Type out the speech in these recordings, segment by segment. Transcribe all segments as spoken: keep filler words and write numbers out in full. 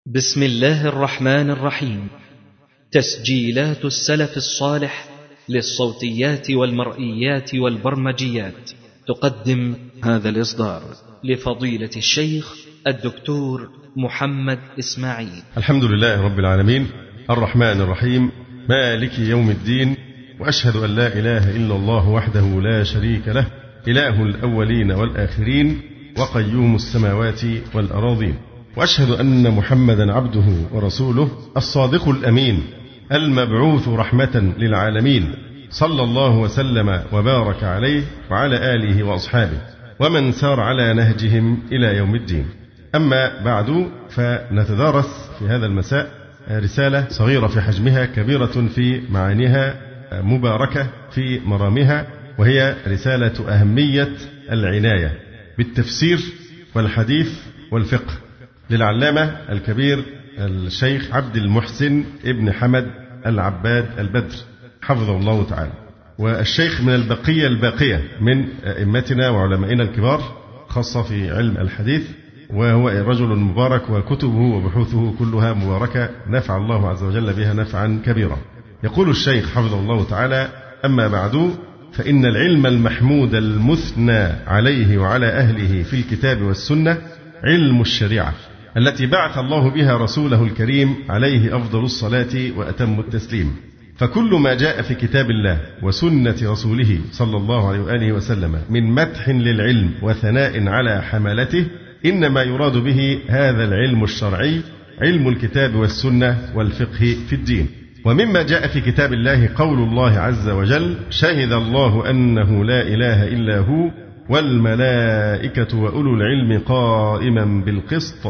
بسم الله الرحمن الرحيم. تسجيلات السلف الصالح للصوتيات والمرئيات والبرمجيات تقدم هذا الإصدار لفضيلة الشيخ الدكتور محمد إسماعيل. الحمد لله رب العالمين الرحمن الرحيم مالك يوم الدين، وأشهد أن لا إله إلا الله وحده لا شريك له، إله الأولين والآخرين وقيوم السماوات والأراضين، وأشهد أن محمدا عبده ورسوله الصادق الأمين المبعوث رحمة للعالمين، صلى الله وسلم وبارك عليه وعلى آله وأصحابه ومن سار على نهجهم إلى يوم الدين. أما بعد، فنتدارس في هذا المساء رسالة صغيرة في حجمها، كبيرة في معانيها، مباركة في مرامها، وهي رسالة أهمية العناية بالتفسير والحديث والفقه للعلامة الكبير الشيخ عبد المحسن ابن حمد العباد البدر حفظه الله تعالى، والشيخ من البقية الباقية من أئمتنا وعلمائنا الكبار، خاصة في علم الحديث، وهو رجل مبارك وكتبه وبحوثه كلها مباركة، نفع الله عز وجل بها نفعا كبيرا. يقول الشيخ حفظه الله تعالى: أما بعد، فإن العلم المحمود المثنى عليه وعلى أهله في الكتاب والسنة علم الشريعة التي بعث الله بها رسوله الكريم عليه أفضل الصلاة وأتم التسليم. فكل ما جاء في كتاب الله وسنة رسوله صلى الله عليه وآله وسلم من مدح للعلم وثناء على حملته إنما يراد به هذا العلم الشرعي، علم الكتاب والسنة والفقه في الدين. ومما جاء في كتاب الله قول الله عز وجل: شهد الله أنه لا إله إلا هو والملائكة وأولو العلم قائما بالقسط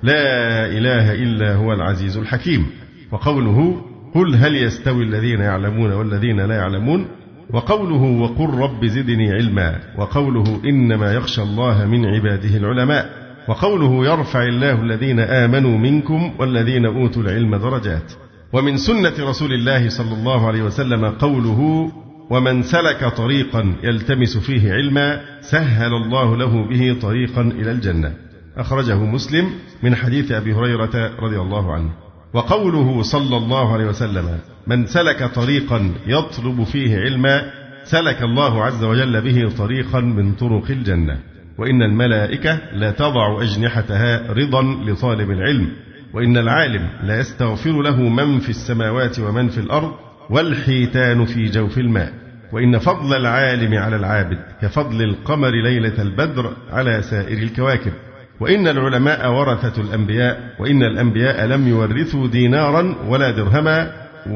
لا إله إلا هو العزيز الحكيم. وقوله: قل هل يستوي الذين يعلمون والذين لا يعلمون. وقوله: وقل رب زدني علما. وقوله: إنما يخشى الله من عباده العلماء. وقوله: يرفع الله الذين آمنوا منكم والذين أوتوا العلم درجات. ومن سنة رسول الله صلى الله عليه وسلم قوله: ومن سلك طريقا يلتمس فيه علما سهل الله له به طريقا إلى الجنة. أخرجه مسلم من حديث أبي هريرة رضي الله عنه. وقوله صلى الله عليه وسلم: من سلك طريقا يطلب فيه علما سلك الله عز وجل به طريقا من طرق الجنة. وإن الملائكة لا تضع أجنحتها رضا لطالب العلم، وإن العالم لا يستغفر له من في السماوات ومن في الأرض والحيتان في جوف الماء. وإن فضل العالم على العابد كفضل القمر ليلة البدر على سائر الكواكب. وإن العلماء ورثة الأنبياء، وإن الأنبياء لم يورثوا دينارا ولا درهما،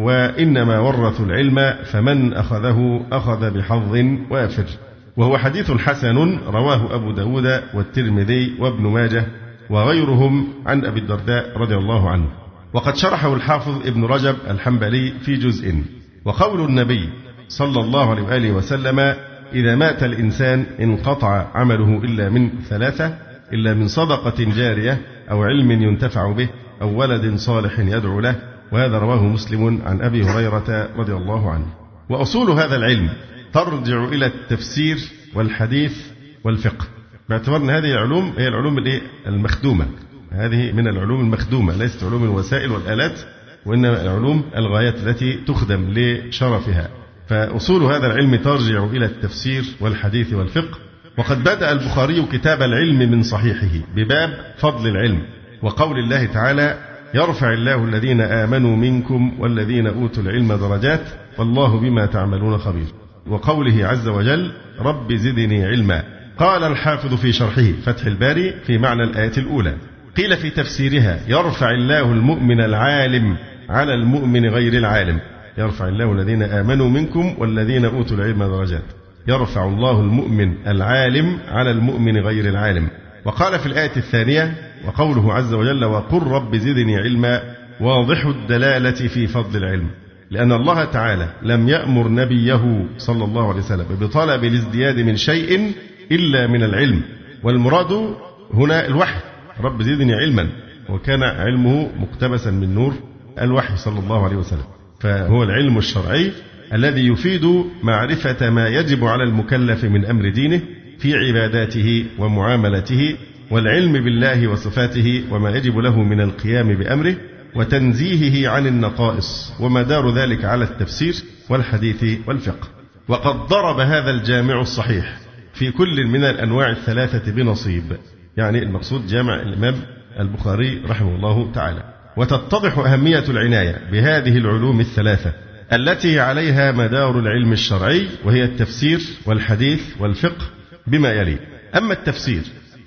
وإنما ورثوا العلم، فمن أخذه أخذ بحظ وافر. وهو حديث حسن رواه أبو داود والترمذي وابن ماجه وغيرهم عن أبي الدرداء رضي الله عنه. وقد شرحه الحافظ ابن رجب الحنبلي في جزء. وقول النبي صلى الله عليه وآله وسلم: إذا مات الإنسان انقطع عمله إلا من ثلاثة، إلا من صدقة جارية أو علم ينتفع به أو ولد صالح يدعو له. وهذا رواه مسلم عن أبي هريرة رضي الله عنه. وأصول هذا العلم ترجع إلى التفسير والحديث والفقه، باعتبار أن هذه العلوم هي العلوم المخدومة، هذه من العلوم المخدومة، ليست علوم الوسائل والآلات، وإنما العلوم الغايات التي تخدم لشرفها. فأصول هذا العلم ترجع إلى التفسير والحديث والفقه. وقد بدأ البخاري كتاب العلم من صحيحه بباب فضل العلم، وقول الله تعالى: يرفع الله الذين آمنوا منكم والذين أوتوا العلم درجات والله بما تعملون خبير. وقوله عز وجل: رب زدني علما. قال الحافظ في شرحه فتح الباري في معنى الآية الأولى: قيل في تفسيرها: يرفع الله المؤمن العالم على المؤمن غير العالم. يرفع الله الذين آمنوا منكم والذين أوتوا العلم درجات. يرفع الله المؤمن العالم على المؤمن غير العالم. وقال في الآية الثانية: وقوله عز وجل: وقل رب زدني علما، واضح الدلالة في فضل العلم، لأن الله تعالى لم يأمر نبيه صلى الله عليه وسلم بطلب الازدياد من شيء إلا من العلم. والمراد هنا الوحي، رب زدني علما، وكان علمه مقتبسا من نور الوحي صلى الله عليه وسلم. فهو العلم الشرعي الذي يفيد معرفة ما يجب على المكلف من أمر دينه في عباداته ومعاملته والعلم بالله وصفاته وما يجب له من القيام بأمره، وتنزيهه عن النقائص، ومدار ذلك على التفسير والحديث والفقه. وقد ضرب هذا الجامع الصحيح في كل من الأنواع الثلاثة بنصيب، يعني المقصود جامع الإمام البخاري رحمه الله تعالى. وتتضح أهمية العناية بهذه العلوم الثلاثة التي عليها مدار العلم الشرعي، وهي التفسير والحديث والفقه بما يلي. أما التفسير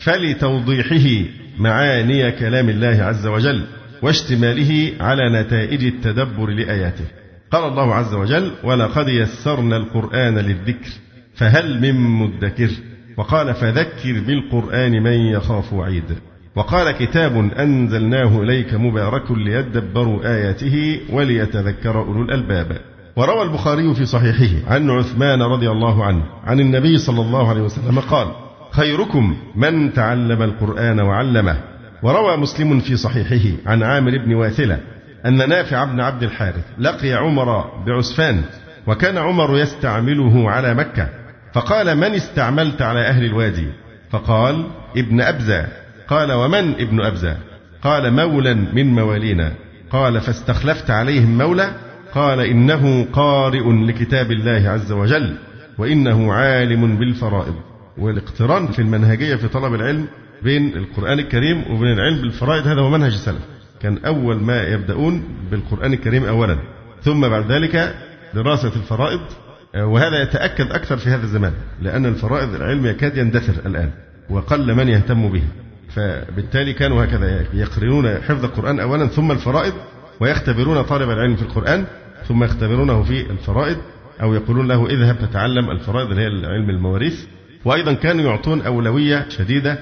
فلتوضيحه معاني كلام الله عز وجل واشتماله على نتائج التدبر لآياته. قال الله عز وجل: ولقد يسرنا القرآن للذكر فهل من مدكر. وقال: فذكر بالقرآن من يخاف وعيد. وقال: كتاب أنزلناه إليك مبارك ليدبروا آياته وليتذكر أولو الألباب. وروى البخاري في صحيحه عن عثمان رضي الله عنه عن النبي صلى الله عليه وسلم قال: خيركم من تعلم القرآن وعلمه. وروى مسلم في صحيحه عن عامر بن واثلة أن نافع بن عبد الحارث لقي عمر بعسفان، وكان عمر يستعمله على مكة، فقال: من استعملت على أهل الوادي؟ فقال: ابن أبزة. قال: ومن ابن أبزة؟ قال: مولا من موالينا. قال: فاستخلفت عليهم مولى؟ قال: إنه قارئ لكتاب الله عز وجل، وإنه عالم بالفرائض. والاقتران في المنهجية في طلب العلم بين القرآن الكريم وبين العلم بالفرائض هذا هو منهج السلف. كان أول ما يبدأون بالقرآن الكريم أولا، ثم بعد ذلك دراسة الفرائض، وهذا يتأكد أكثر في هذا الزمان، لأن الفرائض العلم يكاد يندثر الآن وقل من يهتم به، فبالتالي كانوا هكذا يقرنون حفظ القرآن أولا ثم الفرائض، ويختبرون طالب العلم في القرآن ثم يختبرونه في الفرائض، أو يقولون له اذهب تتعلم الفرائض اللي هي علم المواريث. وأيضا كانوا يعطون أولوية شديدة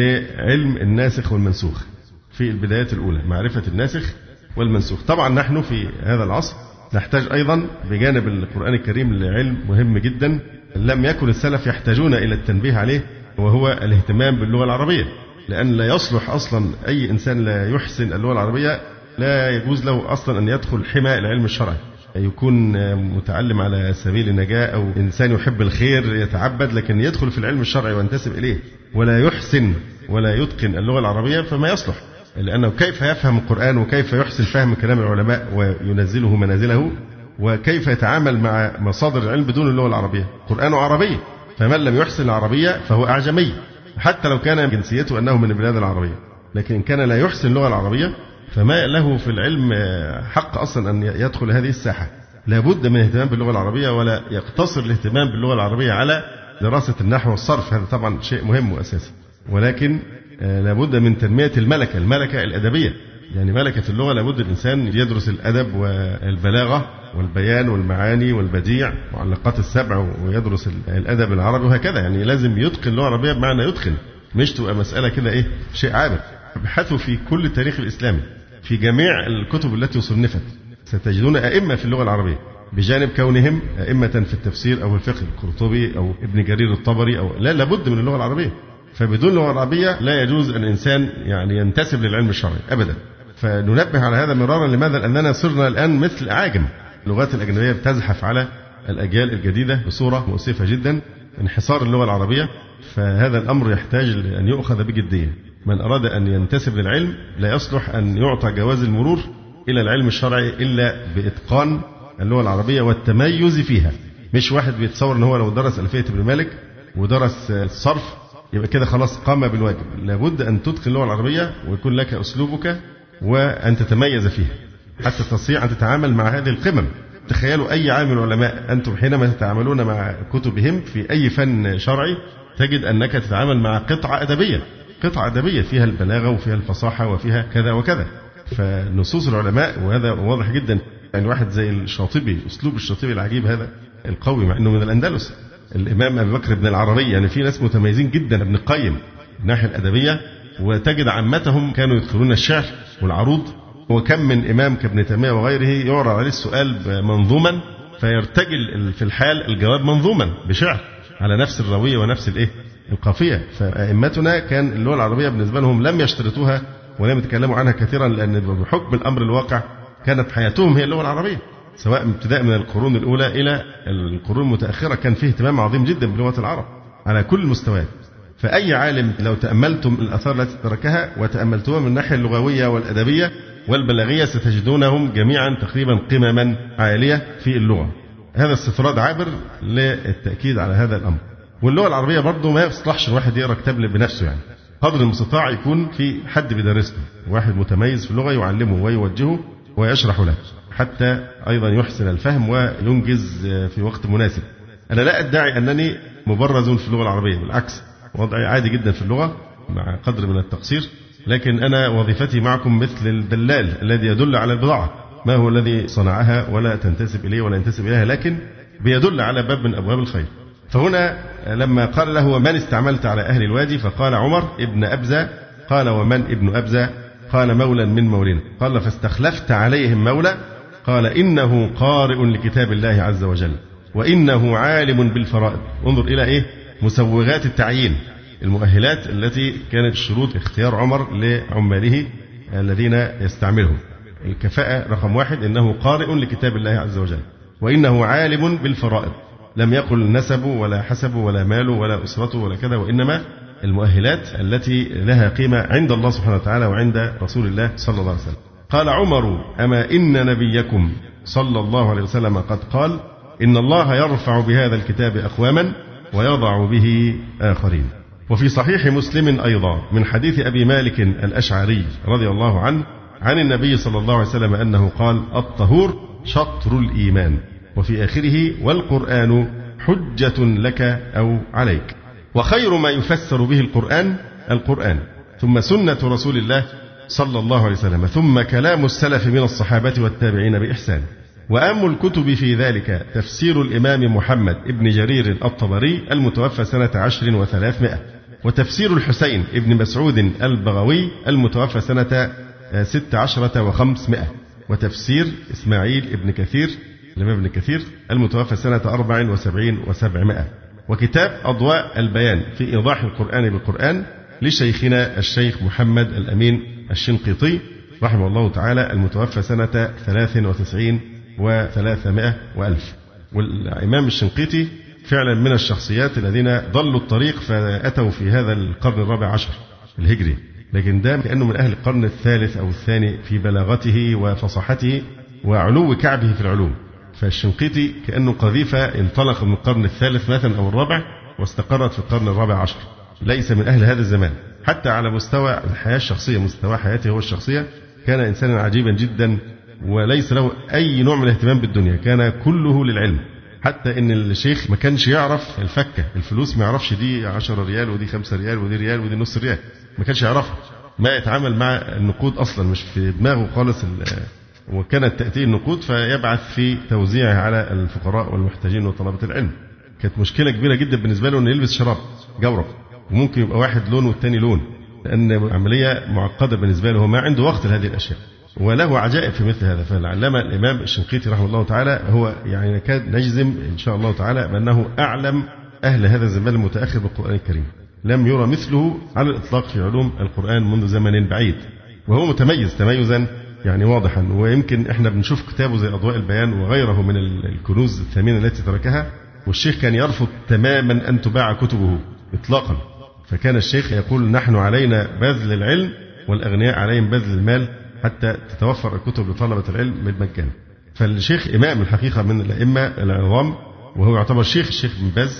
لعلم الناسخ والمنسوخ في البدايات الأولى، معرفة الناسخ والمنسوخ. طبعا نحن في هذا العصر نحتاج أيضا بجانب القرآن الكريم لعلم مهم جدا لم يكن السلف يحتاجون إلى التنبيه عليه، وهو الاهتمام باللغة العربية، لأن لا يصلح أصلا أي إنسان لا يحسن اللغة العربية لا يجوز له أصلا أن يدخل حماء العلم الشرعي، يكون متعلم على سبيل النجاة أو إنسان يحب الخير يتعبد، لكن يدخل في العلم الشرعي وينتسب إليه ولا يحسن ولا يتقن اللغة العربية فما يصلح، لأنه كيف يفهم القرآن وكيف يحسن فهم كلام العلماء وينزله منازله، وكيف يتعامل مع مصادر العلم بدون اللغة العربية. القرآن عربي، فمن لم يحسن العربية فهو أعجمي، حتى لو كان جنسيته أنه من البلاد العربية، لكن إن كان لا يحسن اللغة العربية فما له في العلم حق أصلا أن يدخل هذه الساحة. لابد من اهتمام باللغة العربية، ولا يقتصر الاهتمام باللغة العربية على دراسة النحو والصرف، هذا طبعا شيء مهم وأساسي، ولكن لابد من تنمية الملكة الملكة الأدبية، يعني ملكة اللغة لابد الإنسان يدرس الأدب والبلاغة والبيان والمعاني والبديع معلقات السبع، ويدرس الأدب العربي وهكذا، يعني لازم يتقن اللغة العربية بمعنى يتقن، مش تبقى مسألة كده إيه شيء عابر. ابحثوا في كل التاريخ الإسلامي في جميع الكتب التي صنفت ستجدون أئمة في اللغة العربية، بجانب كونهم أئمة في التفسير أو الفقه، القرطبي أو ابن جرير الطبري، أو لا لابد من اللغة العربية. فبدون اللغة العربية لا يجوز أن الإنسان يعني ينتسب للعلم الشرعي أبدا. فننبه على هذا مرارا. لماذا؟ لأننا صرنا الآن مثل أعاجم، اللغات الأجنبية بتزحف على الأجيال الجديدة بصورة مؤسفة جدا، انحصار اللغة العربية. فهذا الأمر يحتاج أن يؤخذ بجدية. من أراد أن ينتسب للعلم لا يصلح أن يعطى جواز المرور إلى العلم الشرعي إلا بإتقان اللغة العربية والتميز فيها. مش واحد بيتصور أن هو لو درس ألفية ابن مالك ودرس الصرف يبقى كده خلاص قام بالواجب. لابد أن تتقن اللغة العربية ويكون لك أسلوبك وأن تتميز فيها حتى تستطيع أن تتعامل مع هذه القمم. تخيلوا أي عالم العلماء أنتم حينما تتعاملون مع كتبهم في أي فن شرعي تجد أنك تتعامل مع قطعة أدبية، قطعة أدبية فيها البلاغة وفيها الفصاحة وفيها كذا وكذا. فنصوص العلماء وهذا واضح جدا. يعني واحد زي الشاطبي، أسلوب الشاطبي العجيب هذا القوي مع أنه من الأندلس، الإمام أبي بكر بن العربي، يعني في ناس متميزين جدا، ابن القيم من الناحية الأدبية، وتجد عامتهم كانوا يدخلون الشعر والعروض. وكم من إمام كابن تيمية وغيره يعرض عليه السؤال منظوما فيرتجل في الحال الجواب منظوما بشعر على نفس الروية ونفس الإيه القافية. فأئمتنا كان اللغة العربية بالنسبة لهم لم يشترطوها ولم يتكلموا عنها كثيرا، لأن بحكم الأمر الواقع كانت حياتهم هي اللغة العربية، سواء ابتداء من القرون الأولى إلى القرون المتأخرة كان فيه اهتمام عظيم جدا بلغة العرب على كل المستويات. فأي عالم لو تأملتم الآثار التي تركها وتأملتوها من الناحية اللغوية والأدبية والبلاغية ستجدونهم جميعا تقريبا قمما عالية في اللغة. هذا استطراد عابر للتأكيد على هذا الأمر. واللغة العربية برضو ما يصلحش الواحد يقرأ كتاب بنفسه، يعني قدر المستطاع يكون في حد بيدرسه، واحد متميز في اللغة يعلمه ويوجهه ويشرح له حتى أيضا يحسن الفهم وينجز في وقت مناسب. أنا لا أدعي أنني مبرز في اللغة العربية، بالعكس وضعي عادي جدا في اللغة مع قدر من التقصير، لكن أنا وظيفتي معكم مثل الدلال الذي يدل على البضاعة، ما هو الذي صنعها ولا تنتسب إليه ولا ينتسب إليها، لكن بيدل على باب من أبواب الخير. فهنا لما قال له من استعملت على أهل الوادي، فقال عمر ابن أبزة. قال ومن ابن أبزة؟ قال مولا من مولنا. قال فاستخلفت عليهم مولا؟ قال إنه قارئ لكتاب الله عز وجل وإنه عالم بالفرائض. انظر إلى إيه؟ مسوغات التعيين، المؤهلات التي كانت شروط اختيار عمر لعماله الذين يستعملهم. الكفاءة رقم واحد إنه قارئ لكتاب الله عز وجل وإنه عالم بالفرائض. لم يقل نسبه ولا حسبه ولا ماله ولا أسرته ولا كذا، وإنما المؤهلات التي لها قيمة عند الله سبحانه وتعالى وعند رسول الله صلى الله عليه وسلم. قال عمر أما إن نبيكم صلى الله عليه وسلم قد قال إن الله يرفع بهذا الكتاب أقواما ويضع به آخرين. وفي صحيح مسلم أيضا من حديث أبي مالك الأشعري رضي الله عنه عن النبي صلى الله عليه وسلم أنه قال الطهور شطر الإيمان، وفي آخره والقرآن حجة لك أو عليك. وخير ما يفسر به القرآن القرآن، ثم سنة رسول الله صلى الله عليه وسلم، ثم كلام السلف من الصحابة والتابعين بإحسان. وأم الكتب في ذلك تفسير الإمام محمد ابن جرير الطبري المتوفى سنة عشر وثلاثمائة، وتفسير الحسين ابن مسعود البغوي المتوفى سنة ست عشرة وخمسمائة، وتفسير إسماعيل ابن كثير الإمام ابن كثير المتوفى سنة أربع وسبعين وسبعمائة، وكتاب أضواء البيان في إيضاح القرآن بالقرآن لشيخنا الشيخ محمد الأمين الشنقيطي رحمه الله تعالى المتوفى سنة ثلاث وتسعين وثلاثمائة وألف. والإمام الشنقيطي فعلا من الشخصيات الذين ضلوا الطريق فأتوا في هذا القرن الرابع عشر الهجري، لكن ده كأنه من أهل القرن الثالث أو الثاني في بلاغته وفصاحته وعلو كعبه في العلوم. فالشنقيطي كأنه قذيفة انطلق من القرن الثالث مثلا أو الرابع واستقرت في القرن الرابع عشر، ليس من أهل هذا الزمان. حتى على مستوى الحياة الشخصية، مستوى حياته هو الشخصية، كان إنسانا عجيبا جدا وليس له أي نوع من الاهتمام بالدنيا، كان كله للعلم. حتى إن الشيخ ما كانش يعرف الفكة، الفلوس ما يعرفش دي عشرة ريال ودي خمسة ريال ودي ريال ودي نص ريال، ما كانش يعرفها، ما يتعامل مع النقود أصلا، مش في دماغه خالص. وكانت تأتيه النقود فيبعث في توزيعها على الفقراء والمحتاجين وطلبة العلم. كانت مشكلة كبيرة جدا بالنسبة له أنه يلبس شراب جورب، وممكن يبقى واحد لون والتاني لون، لأن عملية معقدة بالنسبة له، ما عنده وقت لهذه الأشياء، وله عجائب في مثل هذا. فالعلامة الإمام الشنقيطي رحمه الله تعالى هو يعني نكاد نجزم إن شاء الله تعالى بأنه أعلم أهل هذا الزمان المتأخر بالقرآن الكريم، لم يرى مثله على الإطلاق في علوم القرآن منذ زمن بعيد، وهو متميز تميزا يعني واضحا. ويمكن احنا بنشوف كتابه زي أضواء البيان وغيره من الكنوز الثمينة التي تركها، والشيخ كان يرفض تماما أن تباع كتبه إطلاقا. فكان الشيخ يقول نحن علينا بذل العلم والأغنياء عليهم بذل المال حتى تتوفر الكتب لطلبة العلم بالمجان. فالشيخ إمام الحقيقة من الأئمة العظام، وهو يعتبر شيخ الشيخ بن باز،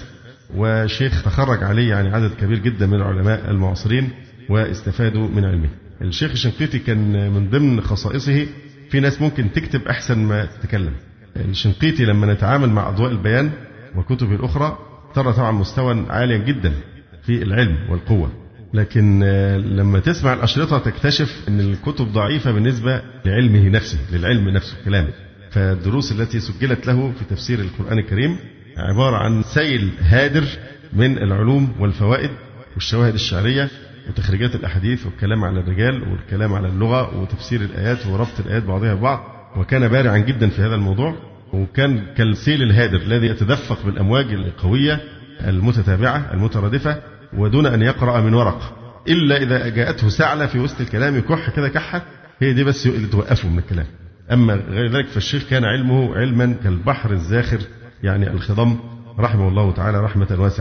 وشيخ تخرج عليه يعني عدد كبير جدا من العلماء المعاصرين واستفادوا من علمه. الشيخ الشنقيطي كان من ضمن خصائصه في ناس ممكن تكتب أحسن ما تتكلم. الشنقيطي لما نتعامل مع أضواء البيان وكتبه الأخرى ترى طبعا مستوى عاليا جدا في العلم والقوة، لكن لما تسمع الأشرطة تكتشف أن الكتب ضعيفة بالنسبة لعلمه نفسه، للعلم نفسه كلامه. فالدروس التي سجلت له في تفسير القرآن الكريم عبارة عن سيل هادر من العلوم والفوائد والشواهد الشعرية وتخريجات الأحاديث والكلام على الرجال والكلام على اللغة وتفسير الآيات وربط الآيات بعضها ببعض. وكان بارعا جدا في هذا الموضوع، وكان كالسيل الهادر الذي يتدفق بالأمواج القوية المتتابعة المترادفة ودون أن يقرأ من ورق، إلا إذا جاءته سعلة في وسط الكلام يكح كده كحة، هي دي بس اللي توقفه من الكلام. أما غير ذلك فالشيخ كان علمه علما كالبحر الزاخر، يعني الخضم رحمه الله تعالى رحمة واسعة.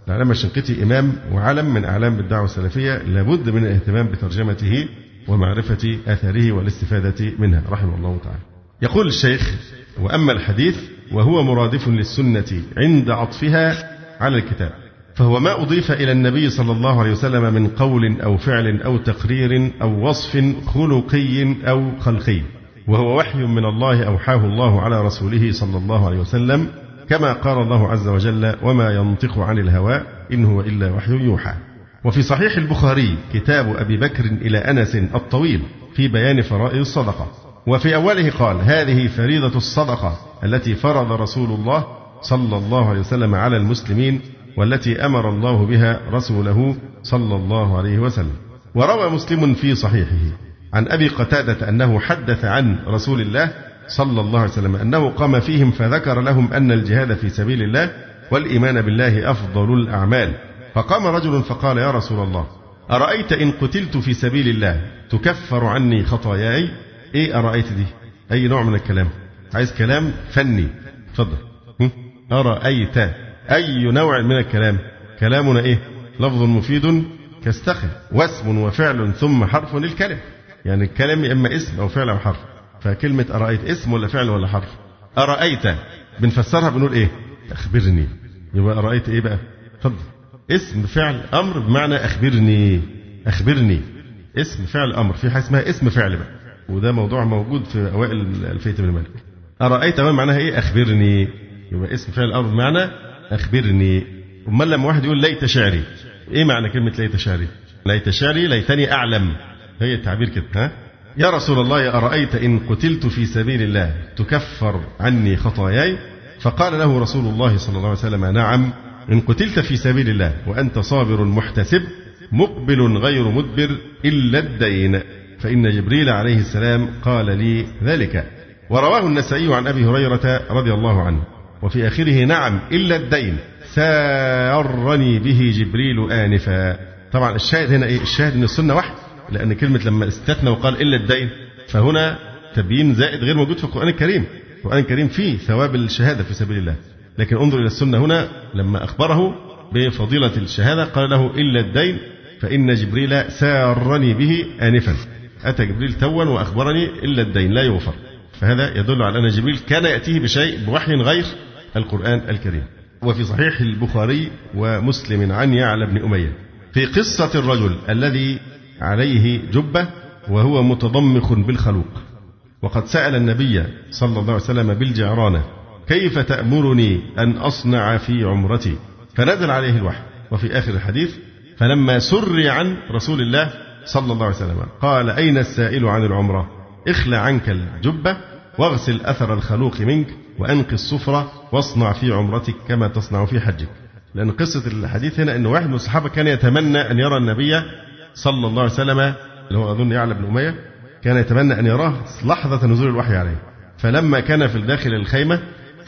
العلامة الشنقيطي إمام وعلم من أعلام الدعوة السلفية، لابد من الاهتمام بترجمته ومعرفة آثاره والاستفادة منها رحمه الله تعالى. يقول الشيخ: وأما الحديث وهو مرادف للسنة عند عطفها على الكتاب، فهو ما أضيف إلى النبي صلى الله عليه وسلم من قول أو فعل أو تقرير أو وصف خلقي أو خلقي، وهو وحي من الله أوحاه الله على رسوله صلى الله عليه وسلم، كما قال الله عز وجل: وما ينطق عن الهوى إن هو إلا وحي يوحى. وفي صحيح البخاري كتاب أبي بكر إلى أنس الطويل في بيان فرائض الصدقة، وفي أوله قال: هذه فريضة الصدقة التي فرض رسول الله صلى الله عليه وسلم على المسلمين، والتي أمر الله بها رسوله صلى الله عليه وسلم. وروى مسلم في صحيحه عن أبي قتادة أنه حدث عن رسول الله صلى الله عليه وسلم أنه قام فيهم فذكر لهم أن الجهاد في سبيل الله والإيمان بالله أفضل الأعمال، فقام رجل فقال: يا رسول الله، أرأيت إن قتلت في سبيل الله تكفر عني خطاياي؟ إيه أرأيت دي؟ أي نوع من الكلام؟ عايز كلام فني، اتفضل. أرأيت أي نوع من الكلام؟ كلامنا إيه؟ لفظ مفيد كاستخر، واسم وفعل ثم حرف للكلم، يعني الكلام إما اسم أو فعل أو حرف. فكلمة أرأيت اسم ولا فعل ولا حرف؟ أرأيت بنفسرها بنقول إيه؟ أخبرني. يبقى أرأيت إيه بقى؟ اتفضل. اسم فعل أمر بمعنى أخبرني، أخبرني. اسم فعل أمر، في حاجة اسمها اسم فعل بقى، وده موضوع موجود في أوائل ألفية ابن مالك. أرأيت معناها إيه؟ أخبرني. يبقى اسم فعل أمر بمعنى أخبرني. أمال لما واحد يقول ليت شعري، إيه معنى كلمة ليت شعري؟ ليت شعري ليتني أعلم، هي التعبير كده. ها؟ يا رسول الله، أرأيت إن قتلت في سبيل الله تكفر عني خطاياي؟ فقال له رسول الله صلى الله عليه وسلم: نعم، إن قتلت في سبيل الله وأنت صابر محتسب مقبل غير مدبر إلا الدين، فإن جبريل عليه السلام قال لي ذلك. ورواه النسائي عن أبي هريرة رضي الله عنه وفي آخره: نعم إلا الدين سارني به جبريل آنفا. طبعا الشاهد هنا إيه؟ الشاهد إن السنة وحي، لأن كلمة لما استثنى وقال إلا الدين فهنا تبيين زائد غير موجود في القرآن الكريم. القرآن الكريم فيه ثواب الشهادة في سبيل الله، لكن انظر إلى السنة هنا لما أخبره بفضيلة الشهادة قال له: إلا الدين فإن جبريل سارني به آنفا. أتى جبريل توا وأخبرني إلا الدين لا يغفر. فهذا يدل على أن جبريل كان يأتيه بشيء بوحي غير القرآن الكريم. وفي صحيح البخاري ومسلم عن يعلى بن أمية في قصة الرجل الذي عليه جبة وهو متضمخ بالخلوق، وقد سأل النبي صلى الله عليه وسلم بالجعرانة: كيف تأمرني أن أصنع في عمرتي؟ فنزل عليه الوحي. وفي آخر الحديث: فلما سري عن رسول الله صلى الله عليه وسلم قال: أين السائل عن العمرة؟ اخلع عنك الجبة واغسل أثر الخلوق منك وأنقي الصفرة واصنع في عمرتك كما تصنع في حجك. لأن قصة الحديث هنا أن واحد من الصحابة كان يتمنى أن يرى النبي صلى الله عليه وسلم، اللي هو أظن يعلى بن أمية، كان يتمنى أن يراه لحظة نزول الوحي عليه. فلما كان في داخل الخيمة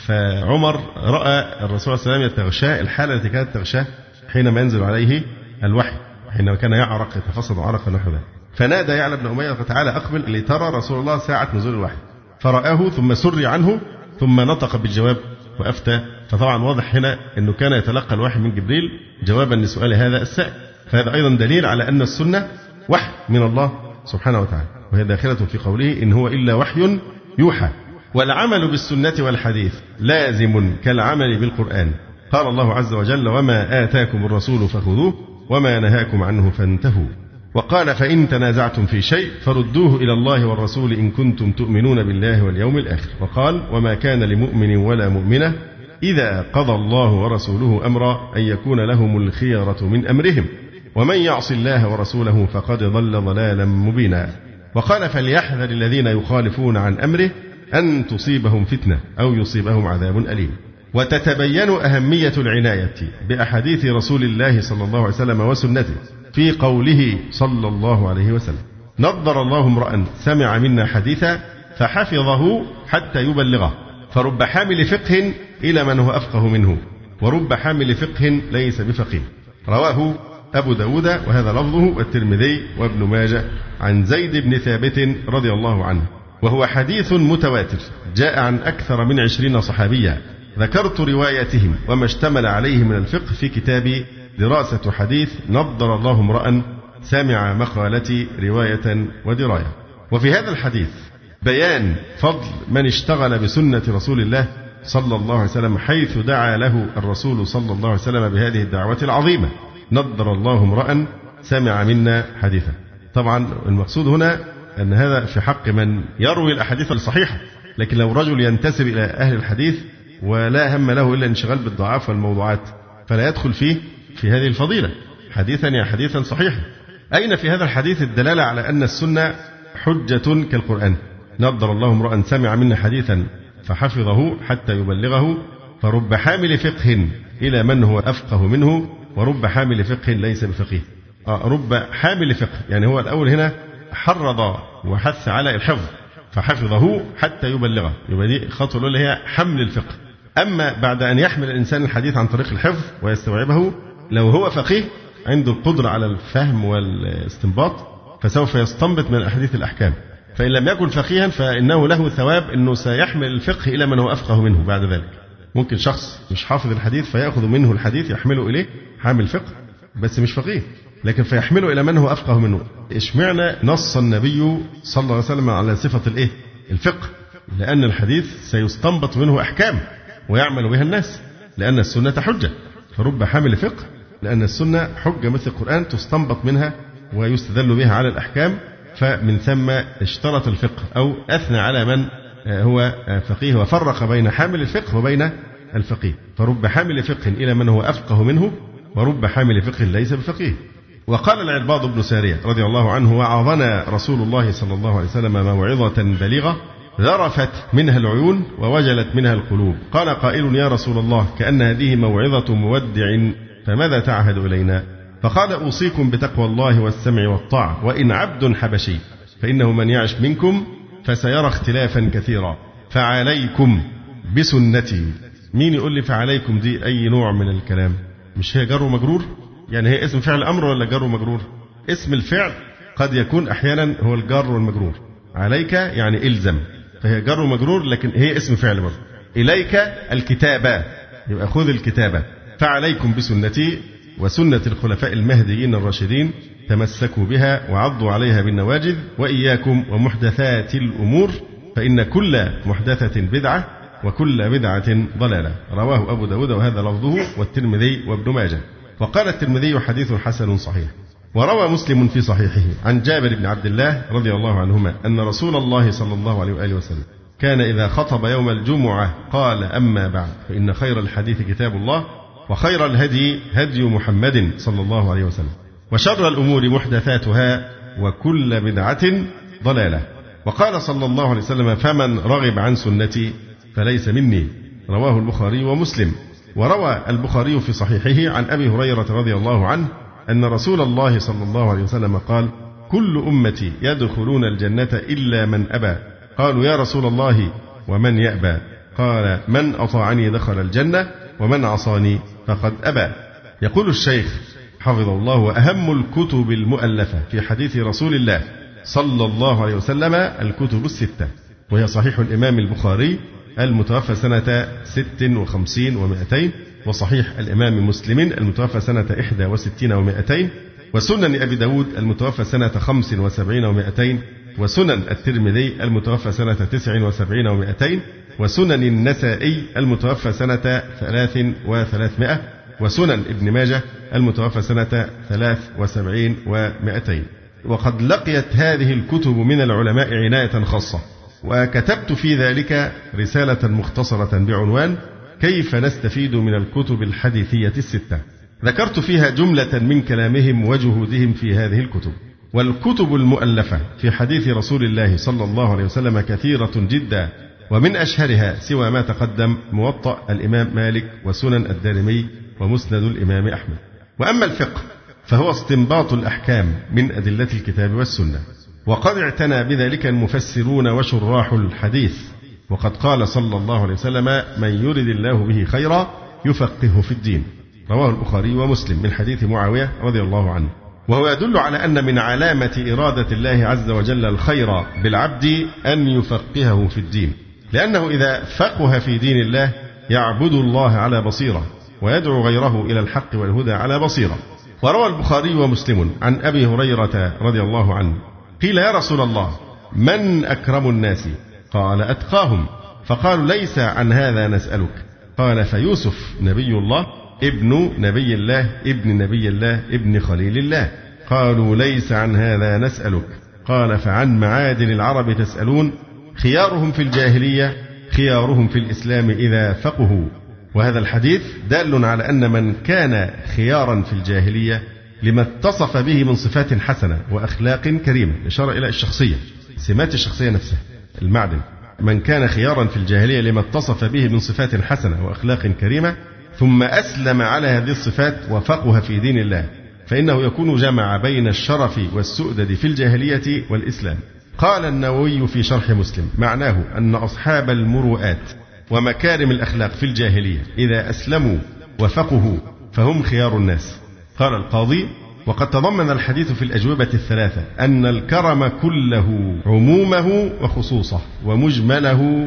فعمر رأى الرسول صلى الله عليه وسلم يتغشاه الحالة التي كانت تغشاه حينما ينزل عليه الوحي، حينما كان يعرق يتفصد عرقا نحو ذلك. فنادى يعلى بن أمية: تعالى أقبل لترى رسول الله ساعة نزول الوحي. فرآه ثم سري عنه ثم نطق بالجواب وأفتى. فطبعا واضح هنا أنه كان يتلقى الوحي من جبريل جوابا لسؤال هذا السائل. فهذا أيضا دليل على أن السنة وحي من الله سبحانه وتعالى، وهي داخلة في قوله: إن هو إلا وحي يوحى. والعمل بالسنة والحديث لازم كالعمل بالقرآن. قال الله عز وجل: وما آتاكم الرسول فخذوه وما نهاكم عنه فانتهوا. وقال: فإن تنازعتم في شيء فردوه إلى الله والرسول إن كنتم تؤمنون بالله واليوم الآخر. وقال: وما كان لمؤمن ولا مؤمنة إذا قضى الله ورسوله أمرا أن يكون لهم الخيرة من أمرهم ومن يعص الله ورسوله فقد ضل ضلالا مبينا. وقال: فليحذر الذين يخالفون عن أمره أن تصيبهم فتنة أو يصيبهم عذاب أليم. وتتبين أهمية العناية بأحاديث رسول الله صلى الله عليه وسلم وسنته في قوله صلى الله عليه وسلم: نضر الله امرأ سمع منا حديثا فحفظه حتى يبلغه، فرب حامل فقه إلى من هو أفقه منه ورب حامل فقه ليس بفقيه. رواه أبو داود وهذا لفظه والترمذي وابن ماجه عن زيد بن ثابت رضي الله عنه، وهو حديث متواتر جاء عن أكثر من عشرين صحابيا ذكرت رواياتهم وما اشتمل عليه من الفقه في كتاب دراسة حديث نضر الله امرأ سمع مقالتي رواية ودراية. وفي هذا الحديث بيان فضل من اشتغل بسنة رسول الله صلى الله عليه وسلم، حيث دعا له الرسول صلى الله عليه وسلم بهذه الدعوة العظيمة: نضر الله امرأ سمع منا حديثا. طبعا المقصود هنا أن هذا في حق من يروي الأحاديث الصحيحة، لكن لو رجل ينتسب إلى أهل الحديث ولا هم له إلا انشغال بالضعاف والموضوعات فلا يدخل فيه في هذه الفضيلة. حديثا يا حديثا صحيحا. أين في هذا الحديث الدلالة على أن السنة حجة كالقرآن؟ نضر الله امرأ سمع منا حديثا فحفظه حتى يبلغه، فرب حامل فقه إلى من هو أفقه منه، ورب حامل فقه ليس بفقيه. آه رب حامل فقه، يعني هو الأول هنا حرض وحث على الحفظ فحفظه حتى يبلغه، يبقى دي الخطوة الأولى هي حمل الفقه. أما بعد أن يحمل الإنسان الحديث عن طريق الحفظ ويستوعبه، لو هو فقيه عنده القدرة على الفهم والاستنباط فسوف يستنبط من الأحاديث الأحكام. فإن لم يكن فقيها فإنه له ثواب أنه سيحمل الفقه إلى من هو أفقه منه بعد ذلك. ممكن شخص مش حافظ الحديث فيأخذ منه الحديث يحمله إليه حامل فقه بس مش فقيه، لكن فيحمله إلى من هو أفقه منه. إشمعنى نص النبي صلى الله عليه وسلم على صفة الإيه؟ الفقه؟ لأن الحديث سيستنبط منه أحكام ويعمل بها الناس، لأن السنة حجة. فرب حامل فقه، لأن السنة حجة مثل القرآن تستنبط منها ويستدل بها على الأحكام، فمن ثم اشترط الفقه أو أثنى على من هو فقيه وفرق بين حامل الفقه وبين الفقيه. فرب حامل فقه إلى من هو أفقه منه، ورب حامل فقه ليس بفقيه. وقال العرباض بن سارية رضي الله عنه: وعظنا رسول الله صلى الله عليه وسلم موعظة بليغة ذرفت منها العيون ووجلت منها القلوب. قال قائل: يا رسول الله، كأن هذه موعظة مودع، فماذا تعهد إلينا؟ فقال: أوصيكم بتقوى الله والسمع والطاعة، وإن عبد حبشي، فإنه من يعش منكم فسيرى اختلافا كثيرا، فعليكم بسنتي. مين يقول لي فعليكم دي أي نوع من الكلام؟ مش هي جر ومجرور؟ يعني هي اسم فعل أمر ولا جر ومجرور؟ اسم الفعل قد يكون أحيانا هو الجر والمجرور. عليك يعني إلزم، فهي جر ومجرور، لكن هي اسم فعل برضه. إليك الكتابة، يبقى خذ الكتابة. فعليكم بسنتي وسنة الخلفاء المهديين الراشدين، تمسكوا بها وعضوا عليها بالنواجذ، وإياكم ومحدثات الأمور، فإن كل محدثة بدعة وكل بدعة ضلالة. رواه أبو داود وهذا لفظه، والترمذي وابن ماجه. وقال الترمذي: حديث حسن صحيح. وروى مسلم في صحيحه عن جابر بن عبد الله رضي الله عنهما أن رسول الله صلى الله عليه وآله وسلم كان إذا خطب يوم الجمعة قال: أما بعد، فإن خير الحديث كتاب الله، وخير الهدي هدي محمد صلى الله عليه وسلم، وشر الأمور محدثاتها، وكل بدعة ضلالة. وقال صلى الله عليه وسلم: فمن رغب عن سنتي فليس مني. رواه البخاري ومسلم. وروى البخاري في صحيحه عن أبي هريرة رضي الله عنه أن رسول الله صلى الله عليه وسلم قال: كل أمتي يدخلون الجنة إلا من أبى. قالوا: يا رسول الله ومن يأبى؟ قال: من أطاعني دخل الجنة، ومن عصاني فقد أبى. يقول الشيخ حفظه الله: وأهم الكتب المؤلفة في حديث رسول الله صلى الله عليه وسلم الكتب الستة، وهي صحيح الإمام البخاري المتوفى سنة ست وخمسين ومائتين، وصحيح الإمام مسلم المتوفى سنة إحدى وستين ومائتين، وسنن أبي داود المتوفى سنة خمس وسبعين ومائتين، وسنن الترمذي المتوفى سنة تسع وسبعين ومائتين، وسنن النسائي المتوفى سنة ثلاث وثلاثمائة، وسنن ابن ماجه المتوفى سنة ثلاث وسبعين ومائتين. وقد لقيت هذه الكتب من العلماء عناية خاصة، وكتبت في ذلك رسالة مختصرة بعنوان: كيف نستفيد من الكتب الحديثية الستة. ذكرت فيها جملة من كلامهم وجهودهم في هذه الكتب. والكتب المؤلفة في حديث رسول الله صلى الله عليه وسلم كثيرة جدا، ومن أشهرها سوى ما تقدم موطأ الإمام مالك، وسنن الدارمي، ومسند الإمام أحمد. وأما الفقه فهو استنباط الأحكام من أدلة الكتاب والسنة، وقد اعتنى بذلك المفسرون وشراح الحديث. وقد قال صلى الله عليه وسلم: من يرد الله به خيرا يفقهه في الدين. رواه البخاري ومسلم من حديث معاوية رضي الله عنه. وهو يدل على أن من علامة إرادة الله عز وجل الخير بالعبد أن يفقهه في الدين، لأنه إذا فقه في دين الله يعبد الله على بصيرة ويدعو غيره إلى الحق والهدى على بصيرة. وروى البخاري ومسلم عن أبي هريرة رضي الله عنه قيل يا رسول الله من أكرم الناس؟ قال أتقاهم. فقالوا ليس عن هذا نسألك. قال فيوسف نبي الله ابن نبي الله ابن نبي الله ابن خليل الله. قالوا ليس عن هذا نسألك. قال فعن معادن العرب تسألون؟ خيارهم في الجاهلية خيارهم في الإسلام إذا فقهوا. وهذا الحديث دال على أن من كان خيارا في الجاهلية لما اتصف به من صفات حسنة وأخلاق كريمة، إشارة إلى الشخصية، سمات الشخصية نفسها، المعدن. من كان خيارا في الجاهلية لما اتصف به من صفات حسنة وأخلاق كريمة ثم أسلم على هذه الصفات وفقه في دين الله، فإنه يكون جمع بين الشرف والسؤدد في الجاهلية والإسلام. قال النووي في شرح مسلم معناه أن أصحاب المروءات ومكارم الأخلاق في الجاهلية إذا أسلموا وفقهوا فهم خيار الناس. قال القاضي وقد تضمن الحديث في الأجوبة الثلاثة أن الكرم كله عمومه وخصوصه ومجمله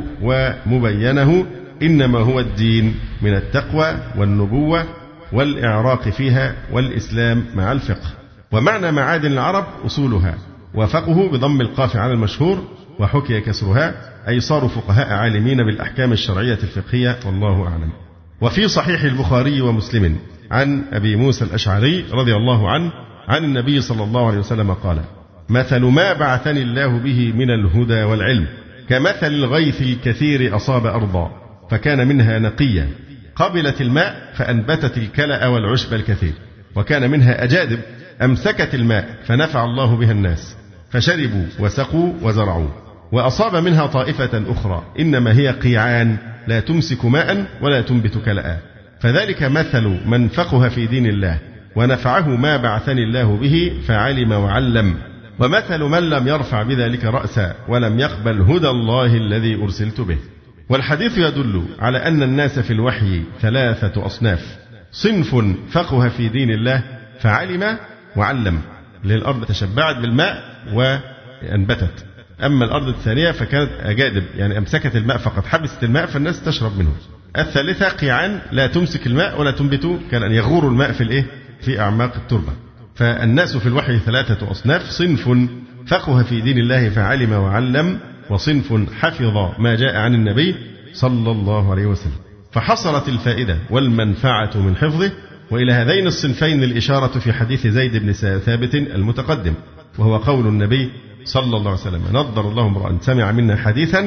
ومبينه إنما هو الدين من التقوى والنبوة والإعراق فيها والإسلام مع الفقه. ومعنى معادن العرب أصولها، وفقه بضم القاف على المشهور وحكي كسرها، أي صاروا فقهاء عالمين بالأحكام الشرعية الفقهية، والله أعلم. وفي صحيح البخاري ومسلم عن أبي موسى الأشعري رضي الله عنه عن النبي صلى الله عليه وسلم قال مثل ما بعثني الله به من الهدى والعلم كمثل الغيث الكثير أصاب أرضا فكان منها نقيا قبلت الماء فأنبتت الكلأ والعشب الكثير، وكان منها أجادب أمسكت الماء فنفع الله بها الناس فشربوا وسقوا وزرعوا. وأصاب منها طائفة أخرى إنما هي قيعان لا تمسك ماء ولا تنبت كلأ، فذلك مثل من فقه في دين الله ونفعه ما بعثني الله به فعلم وعلم، ومثل من لم يرفع بذلك رأسا ولم يقبل هدى الله الذي أرسلت به. والحديث يدل على أن الناس في الوحي ثلاثة أصناف: صنف فقه في دين الله فعلم وعلم، للأرض تشبعت بالماء وأنبتت، أما الأرض الثانية فكانت أجادب يعني أمسكت الماء فقط، حبست الماء فالناس تشرب منه. الثالثة قيعان لا تمسك الماء ولا تنبت، كان أن يغور الماء في الإيه؟ في أعماق التربة. فالناس في الوحي ثلاثة أصناف: صنف فقه في دين الله فعلم وعلم، وصنف حفظ ما جاء عن النبي صلى الله عليه وسلم فحصلت الفائدة والمنفعة من حفظه. وإلى هذين الصنفين الإشارة في حديث زيد بن ثابت المتقدم، وهو قول النبي صلى الله عليه وسلم: نضر الله امرأ سمع منا حديثا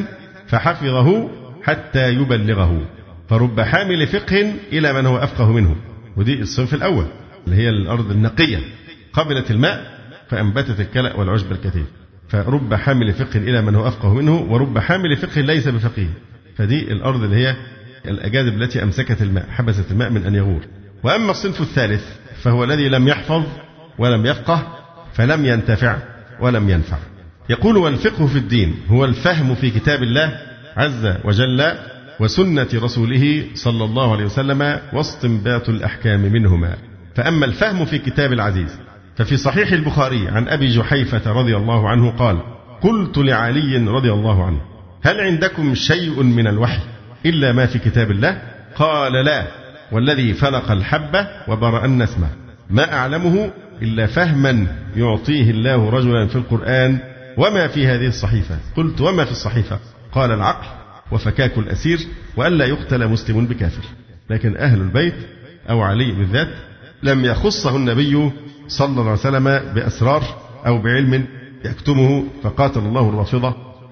فحفظه حتى يبلغه، فرب حامل فقه إلى من هو أفقه منه. ودي الصنف الأول اللي هي الأرض النقية قبلت الماء فأنبتت الكلأ والعشب الكثير، فرب حامل فقه إلى من هو أفقه منه، ورب حامل فقه ليس بفقيه. فدي الأرض اللي هي الأجادب التي أمسكت الماء، حبست الماء من أن يغور. وأما الصنف الثالث فهو الذي لم يحفظ ولم يفقه فلم ينتفع ولم ينفع. يقول: والفقه في الدين هو الفهم في كتاب الله عز وجل وسنة رسوله صلى الله عليه وسلم واستنباط الأحكام منهما. فأما الفهم في كتاب العزيز ففي صحيح البخاري عن أبي جحيفة رضي الله عنه قال: قلت لعلي رضي الله عنه: هل عندكم شيء من الوحي إلا ما في كتاب الله؟ قال: لا، والذي فلق الحبة وبرأ النسمة ما أعلمه إلا فهما يعطيه الله رجلا في القرآن وما في هذه الصحيفة. قلت: وما في الصحيفة؟ قال: العقل وفكاك الأسير وألا يقتل مسلم بكافر. لكن أهل البيت أو علي بالذات لم يخصه النبي صلى الله عليه وسلم بأسرار أو بعلم يكتمه، فقاتل الله الرافضة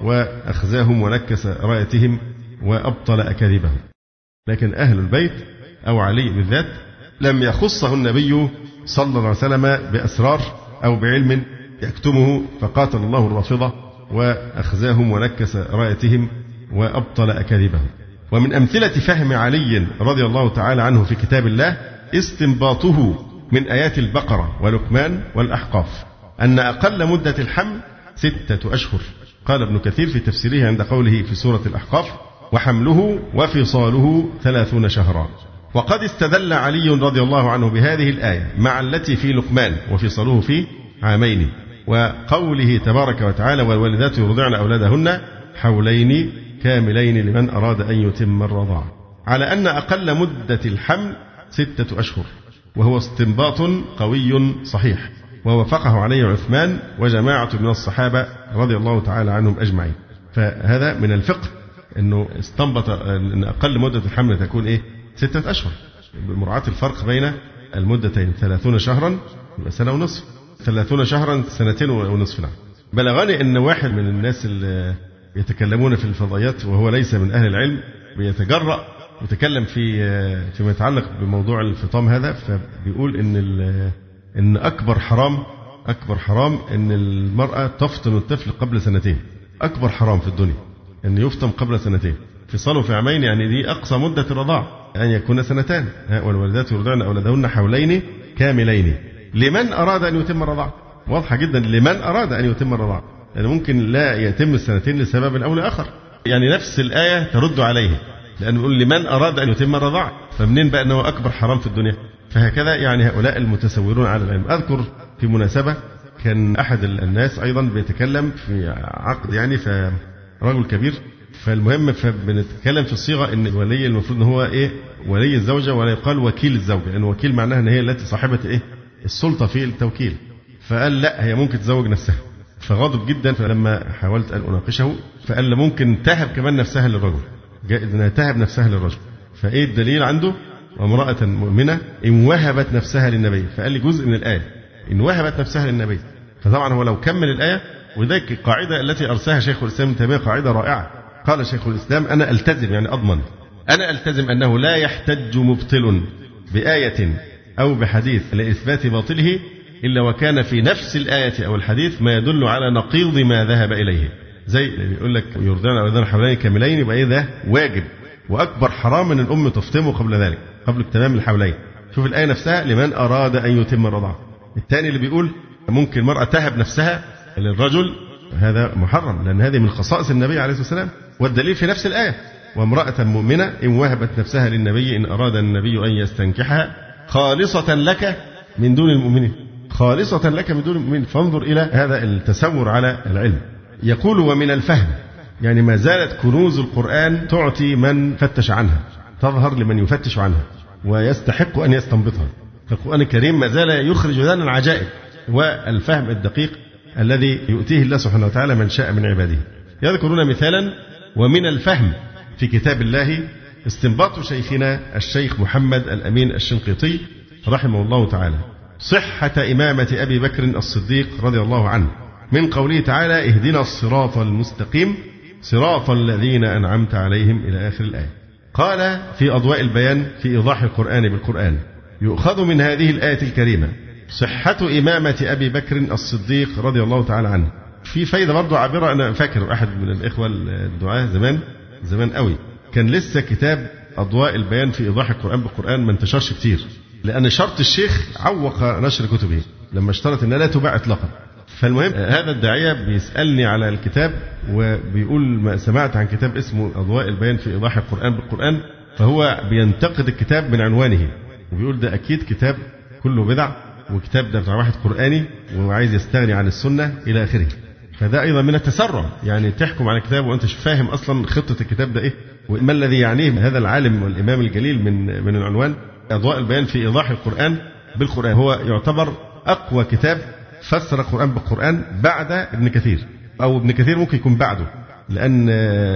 وأخزاهم ونكس رايتهم وأبطل أكاذيبهم. لكن أهل البيت أو علي بالذات لم يخصه النبي صلى الله عليه وسلم بأسرار أو بعلم يكتمه، فقاتل الله الرافضة وأخزاهم ونكس رايتهم وأبطل أكاذيبهم. ومن أمثلة فهم علي رضي الله تعالى عنه في كتاب الله استنباطه من آيات البقرة ولقمان والأحقاف أن أقل مدة الحمل ستة أشهر. قال ابن كثير في تفسيره عند قوله في سورة الأحقاف: وحمله وفصاله ثلاثون شهرا. وقد استدل علي رضي الله عنه بهذه الآية مع التي في لقمان وفصاله في عامين، وقوله تبارك وتعالى: والوالدات يرضعن أولادهن حولين كاملين لمن أراد أن يتم الرضاعة. على أن أقل مدة الحمل ستة أشهر، وهو استنباط قوي صحيح، ووافقه عليه عثمان وجماعة من الصحابة رضي الله تعالى عنهم أجمعين. فهذا من الفقه أنه استنبط أن أقل مدة الحمل تكون إيه؟ ستة أشهر، بمراعاة الفرق بين المدتين. ثلاثون شهرا يبقى سنة ونصف، ثلاثون شهرا سنتين ونصف. نعم. بلغني أن واحد من الناس اللي يتكلمون في الفضائيات وهو ليس من أهل العلم بيتجرأ وتكلم في فيما يتعلق بموضوع الفطام هذا، فبيقول إن إن أكبر حرام أكبر حرام إن المرأة تفطم الطفل قبل سنتين. أكبر حرام في الدنيا أن يفطم قبل سنتين. فصاله في عامين، يعني دي أقصى مدة الرضاع أن يكون سنتان. والوالدات يرضعن أولادهن حولين كاملين لمن أراد أن يتم الرضاعة. واضحة جدا، لمن أراد أن يتم الرضاعة، يعني ممكن لا يتم السنتين لسبب أو لآخر. يعني نفس الآية ترد عليه، لأنه يقول لمن أراد أن يتم الرضاعة، فمنين بقى أنه أكبر حرام في الدنيا؟ فهكذا يعني هؤلاء المتسورون على العلم. أذكر في مناسبة كان أحد الناس أيضا بيتكلم في عقد، يعني فرجل كبير، فالمهم فبنتكلم في الصيغة إن الولي المفروض إن هو إيه؟ ولي الزوجة، ولا يقال وكيل الزوجة، لأن وكيل معناها إن هي التي صاحبة إيه؟ السلطة في التوكيل. فقال لا، هي ممكن تزوج نفسها. فغضب جدا، فلما حاولت أن أناقشه فقال ممكن تهب كمان نفسها للرجل، جائز أنها تهب نفسها للرجل. فإيه الدليل عنده؟ وامرأة مؤمنة إن وهبت نفسها للنبي، فقال لي جزء من الآية إن وهبت نفسها للنبي. فطبعا هو لو كمل الآية، وذلك القاعدة التي أرساها شيخ الإسلام ابن تيمية قاعدة رائعة. قال شيخ الإسلام: أنا ألتزم، يعني أضمن، أنا ألتزم أنه لا يحتج مبطل بآية أو بحديث لإثبات باطله إلا وكان في نفس الآية أو الحديث ما يدل على نقيض ما ذهب إليه. زي اللي بيقول لك يرضعن أولادهن حولين كاملين، يبقى إيه ده؟ واجب وأكبر حرام من الأم تفطمه قبل ذلك، قبل تمام الحولين. شوف الآية نفسها: لمن أراد أن يتم الرضاعة. الثاني اللي بيقول ممكن المرأة تهب نفسها للرجل، هذا محرم، لأن هذه من خصائص النبي عليه الصلاة والسلام، والدليل في نفس الآية: وامرأة مؤمنة إن وهبت نفسها للنبي إن أراد النبي أن يستنكحها خالصة لك من دون المؤمنين. خالصة لك من دون المؤمنين. فانظر إلى هذا التسور على العلم. يقول: ومن الفهم، يعني ما زالت كنوز القرآن تعطي من فتش عنها، تظهر لمن يفتش عنها ويستحق أن يستنبطها. القرآن الكريم ما زال يخرج لنا العجائب والفهم الدقيق الذي يؤتيه الله سبحانه وتعالى من شاء من عباده. يذكرون مثالا: ومن الفهم في كتاب الله استنباط شيخنا الشيخ محمد الأمين الشنقيطي رحمه الله تعالى صحة إمامة أبي بكر الصديق رضي الله عنه من قوله تعالى: اهدنا الصراط المستقيم صراط الذين أنعمت عليهم إلى آخر الآية. قال في أضواء البيان في إيضاح القرآن بالقرآن: يؤخذ من هذه الآية الكريمة صحة إمامة أبي بكر الصديق رضي الله تعالى عنه. في فايدة برضو عابرة، أنا فاكر أحد من الإخوة الدعاة زمان زمان قوي كان لسه كتاب أضواء البيان في إيضاح القرآن بالقرآن ما انتشرش كتير، لأن شرط الشيخ عوق نشر كتبه لما اشترط أنها لا تباع إطلاقا. فالمهم هذا الداعية بيسألني على الكتاب وبيقول: ما سمعت عن كتاب اسمه أضواء البيان في إيضاح القرآن بالقرآن، فهو بينتقد الكتاب من عنوانه وبيقول ده أكيد كتاب كله بدع، وكتاب ده بتاع واحد قرآني وعايز يستغني عن السنة إلى آخره. فده أيضا من التسرع، يعني تحكم على الكتاب وأنت مش فاهم أصلا خطة الكتاب ده إيه، وما الذي يعنيه هذا العالم والإمام الجليل من من العنوان. أضواء البيان في إيضاح القرآن بالقرآن هو يعتبر أقوى كتاب فسر القرآن بالقرآن بعد ابن كثير، أو ابن كثير ممكن يكون بعده، لأن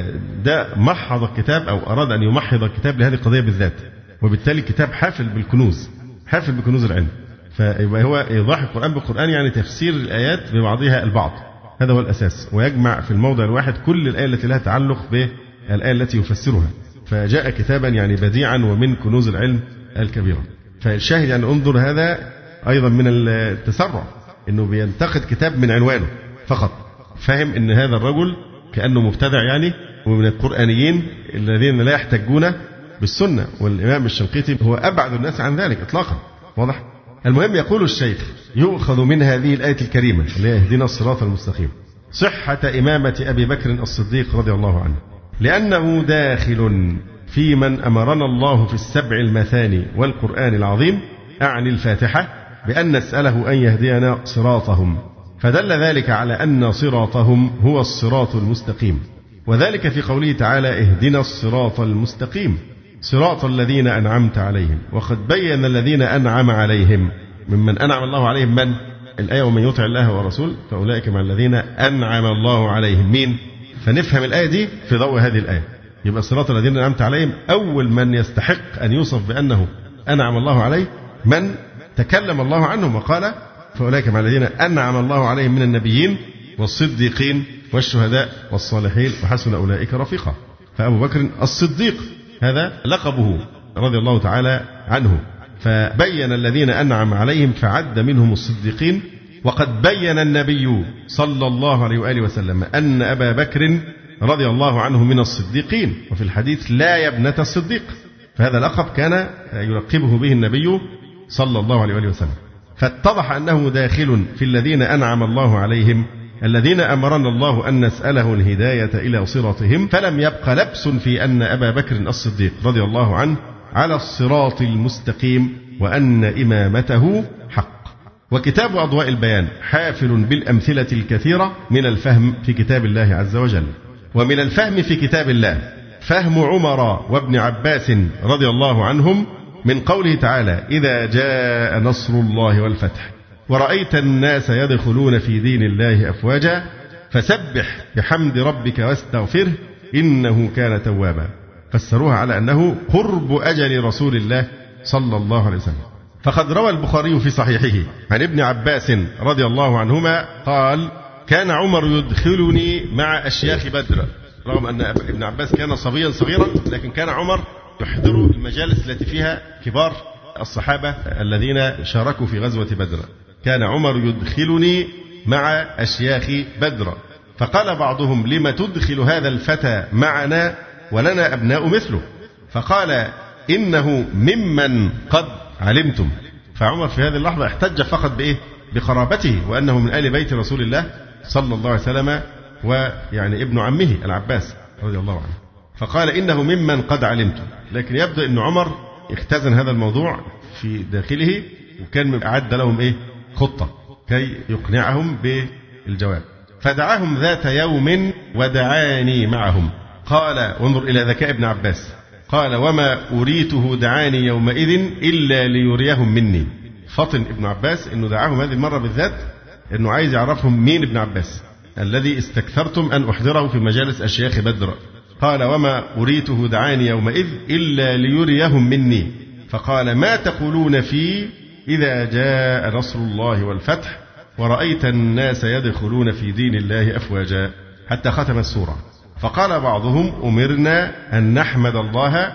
ده محض الكتاب أو أراد أن يمحض الكتاب لهذه القضية بالذات، وبالتالي الكتاب حافل بالكنوز، حافل بكنوز العلم. فيبقى هو إيضاح القرآن بالقرآن يعني تفسير الآيات ببعضها البعض، هذا هو الأساس، ويجمع في الموضع الواحد كل الآية التي لها تعلق بالآية التي يفسرها. فجاء كتابا يعني بديعا ومن كنوز العلم الكبيرة. فالشاهد يعني انظر هذا أيضا من التسرع، إنه بينتقد كتاب من عنوانه فقط، فهم إن هذا الرجل كأنه مبتدع يعني، ومن القرآنيين الذين لا يحتجون بالسنة، والإمام الشنقيطي هو أبعد الناس عن ذلك إطلاقا. واضح؟ المهم يقول الشيخ: يؤخذ من هذه الآية الكريمة اللي هي اهدنا الصراط المستقيم صحة إمامة أبي بكر الصديق رضي الله عنه، لأنه داخل في من أمرنا الله في السبع المثاني والقرآن العظيم، أعني الفاتحة، بأن نسأله أن يهدينا صراطهم، فدل ذلك على أن صراطهم هو الصراط المستقيم، وذلك في قوله تعالى: اهدنا الصراط المستقيم، صراط الذين أنعمت عليهم. وقد بين الذين أنعم عليهم، ممن أنعم الله عليهم من؟ الآية ومن يطع الله ورسوله فأولئك مع الذين أنعم الله عليهم. مين؟ فنفهم الآية دي في ضوء هذه الآية. يبقى صراط الذين أنعمت عليهم أول من يستحق أن يوصف بأنه أنعم الله عليه من تكلم الله عنهم وقال فأولئك مع الذين أنعم الله عليهم من النبيين والصديقين والشهداء والصالحين وحسن أولئك رفيقا. فأبو بكر الصديق هذا لقبه رضي الله تعالى عنه. فبين الذين أنعم عليهم فعد منهم الصديقين. وقد بين النبي صلى الله عليه وآله وسلم أن أبا بكر رضي الله عنه من الصديقين، وفي الحديث لا يا ابنة الصديق، فهذا لقب كان يلقبه به النبي صلى الله عليه وآله وسلم. فاتضح أنه داخل في الذين أنعم الله عليهم الذين أمرنا الله أن نسأله الهداية إلى صراطهم، فلم يبق لبس في أن أبا بكر الصديق رضي الله عنه على الصراط المستقيم وأن إمامته حق. وكتاب أضواء البيان حافل بالأمثلة الكثيرة من الفهم في كتاب الله عز وجل. ومن الفهم في كتاب الله فهم عمر وابن عباس رضي الله عنهم من قوله تعالى إذا جاء نصر الله والفتح ورأيت الناس يدخلون في دين الله أفواجا فسبح بحمد ربك واستغفره إنه كان توابا. فسروها على أنه قرب أجل رسول الله صلى الله عليه وسلم. فقد روى البخاري في صحيحه عن ابن عباس رضي الله عنهما قال كان عمر يدخلني مع أشياخ بدر، رغم أن ابن عباس كان صبيا صغيرا لكن كان عمر يحضر المجالس التي فيها كبار الصحابة الذين شاركوا في غزوة بدر. كان عمر يدخلني مع أشياخ بدر. فقال بعضهم لما تدخل هذا الفتى معنا ولنا أبناء مثله؟ فقال إنه ممن قد علمتم. فعمر في هذه اللحظة احتج فقط بإيه؟ بقرابته وأنه من آل بيت رسول الله صلى الله عليه وسلم، ويعني ابن عمه العباس رضي الله عنه. فقال إنه ممن قد علمتم. لكن يبدو أن عمر اختزن هذا الموضوع في داخله وكان أعد لهم إيه؟ خطة كي يقنعهم بالجواب. فدعاهم ذات يوم ودعاني معهم. قال وانظر إلى ذكاء ابن عباس، قال وما أريته دعاني يومئذ إلا ليريهم مني. فطن ابن عباس أنه دعاهم هذه المرة بالذات أنه عايز يعرفهم مين ابن عباس الذي استكثرتم أن أحضره في مجالس أشياخ بدر. قال وما أريته دعاني يومئذ إلا ليريهم مني. فقال ما تقولون في إذا جاء نصر الله والفتح ورأيت الناس يدخلون في دين الله أفواجا حتى ختم السورة. فقال بعضهم أمرنا أن نحمد الله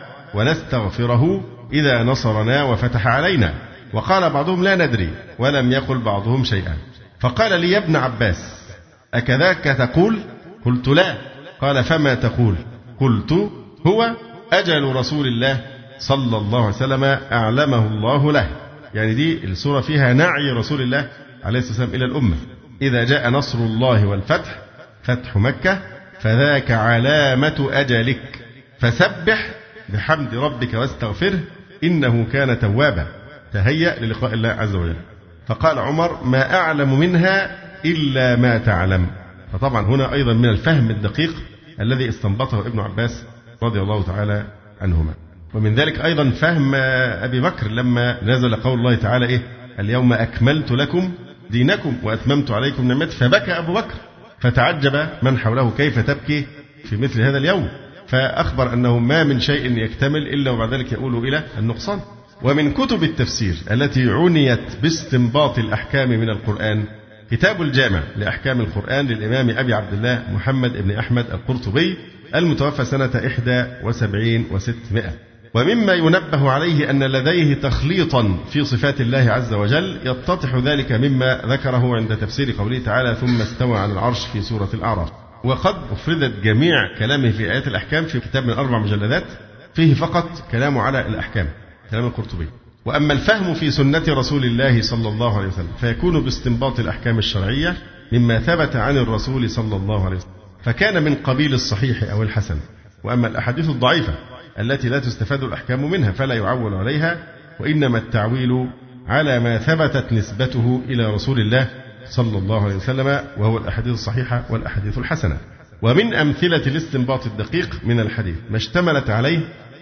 ونستغفره إذا نصرنا وفتح علينا. وقال بعضهم لا ندري، ولم يقل بعضهم شيئا. فقال لي يا ابن عباس أكذاك تقول؟ قلت لا. قال فما تقول؟ قلت هو أجل رسول الله صلى الله عليه وسلم أعلمه الله له. يعني دي السورة فيها نعي رسول الله عليه الصلاة والسلام إلى الأمة. إذا جاء نصر الله والفتح فتح مكة فذاك علامة أجلك فسبح بحمد ربك واستغفره إنه كان توابا. تهيأ للقاء الله عز وجل. فقال عمر ما أعلم منها إلا ما تعلم. فطبعا هنا أيضا من الفهم الدقيق الذي استنبطه ابن عباس رضي الله تعالى عنهما. ومن ذلك أيضا فهم أبي بكر لما نزل قول الله تعالى إيه اليوم أكملت لكم دينكم وأتممت عليكم نعمتي. فبكى أبو بكر فتعجب من حوله كيف تبكي في مثل هذا اليوم. فأخبر أنه ما من شيء يكتمل إلا وبعد ذلك يقول إلى النقصان. ومن كتب التفسير التي عنيت باستنباط الأحكام من القرآن كتاب الجامع لأحكام القرآن للإمام أبي عبد الله محمد بن أحمد القرطبي المتوفى سنة إحدى وسبعين وستمائة. ومما ينبه عليه أن لديه تخليطا في صفات الله عز وجل يتضح ذلك مما ذكره عند تفسير قوله تعالى ثم استوى على العرش في سورة الأعراف. وقد أفردت جميع كلامه في آيات الأحكام في كتاب من أربع مجلدات فيه فقط كلامه على الأحكام كلام القرطبي. وأما الفهم في سنة رسول الله صلى الله عليه وسلم فيكون باستنباط الأحكام الشرعية مما ثبت عن الرسول صلى الله عليه وسلم فكان من قبيل الصحيح أو الحسن. وأما الأحاديث الضعيفة التي لا تستفاد الأحكام منها فلا يعول عليها، وإنما التعويل على ما ثبتت نسبته إلى رسول الله صلى الله عليه وسلم وهو الأحاديث الصحيحة والأحاديث الحسنة. ومن أمثلة الاستنباط الدقيق من الحديث ما اشتملت عليه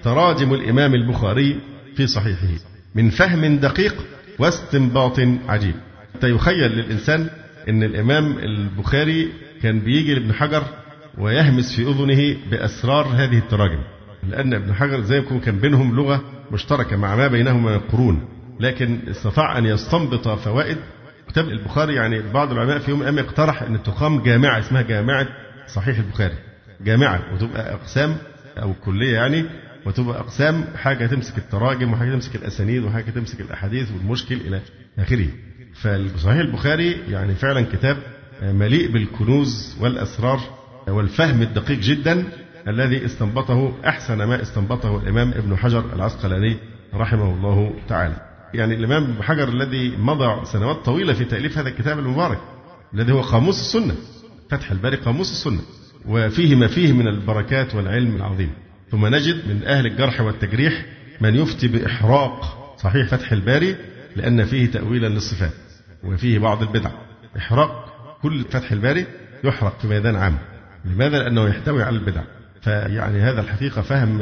تراجم الإمام البخاري في صحيحه من فهم دقيق واستنباط عجيب. يخيل للإنسان أن الإمام البخاري كان بيجي لابن حجر ويهمس في أذنه بأسرار هذه التراجم، لأن ابن حجر زي ما كان بينهم لغة مشتركة مع ما بينهما من القرون، لكن استطاع أن يستنبط فوائد كتاب البخاري. يعني بعض العلماء في يوم أمام اقترح أن تقام جامعة اسمها جامعة صحيح البخاري، جامعة وتبقى أقسام أو كلية يعني، وتبقى أقسام، حاجة تمسك التراجم وحاجة تمسك الأسانيد وحاجة تمسك الأحاديث والمشكل إلى آخره. فالصحيح البخاري يعني فعلا كتاب مليء بالكنوز والأسرار والفهم الدقيق جدا الذي استنبطه أحسن ما استنبطه الإمام ابن حجر العسقلاني رحمه الله تعالى. يعني الإمام ابن حجر الذي مضى سنوات طويلة في تأليف هذا الكتاب المبارك الذي هو قاموس السنة، فتح الباري قاموس السنة، وفيه ما فيه من البركات والعلم العظيم. ثم نجد من أهل الجرح والتجريح من يفتي بإحراق صحيح فتح الباري لأن فيه تأويلا للصفات وفيه بعض البدع. إحراق كل فتح الباري يحرق في ميدان عام. لماذا؟ لأنه يحتوي على البدع. فيعني هذا الحقيقة فهم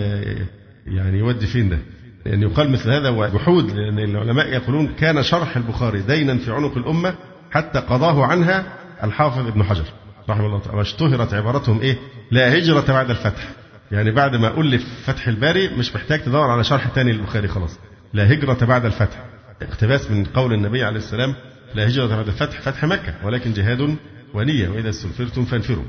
يعني يودي فين ده، لأن يقال مثل هذا وجحود، لأن العلماء يقولون كان شرح البخاري دينا في عنق الأمة حتى قضاه عنها الحافظ ابن حجر رحمه الله تعالى. واشتهرت عبارتهم إيه؟ لا هجرة بعد الفتح. يعني بعد ما ألف فتح الباري مش محتاج تدور على شرح تاني للبخاري خلاص، لا هجرة بعد الفتح، اقتباس من قول النبي عليه السلام لا هجرة بعد الفتح، فتح مكة، ولكن جهاد ونية، وإذا استنفرتم فانفروا.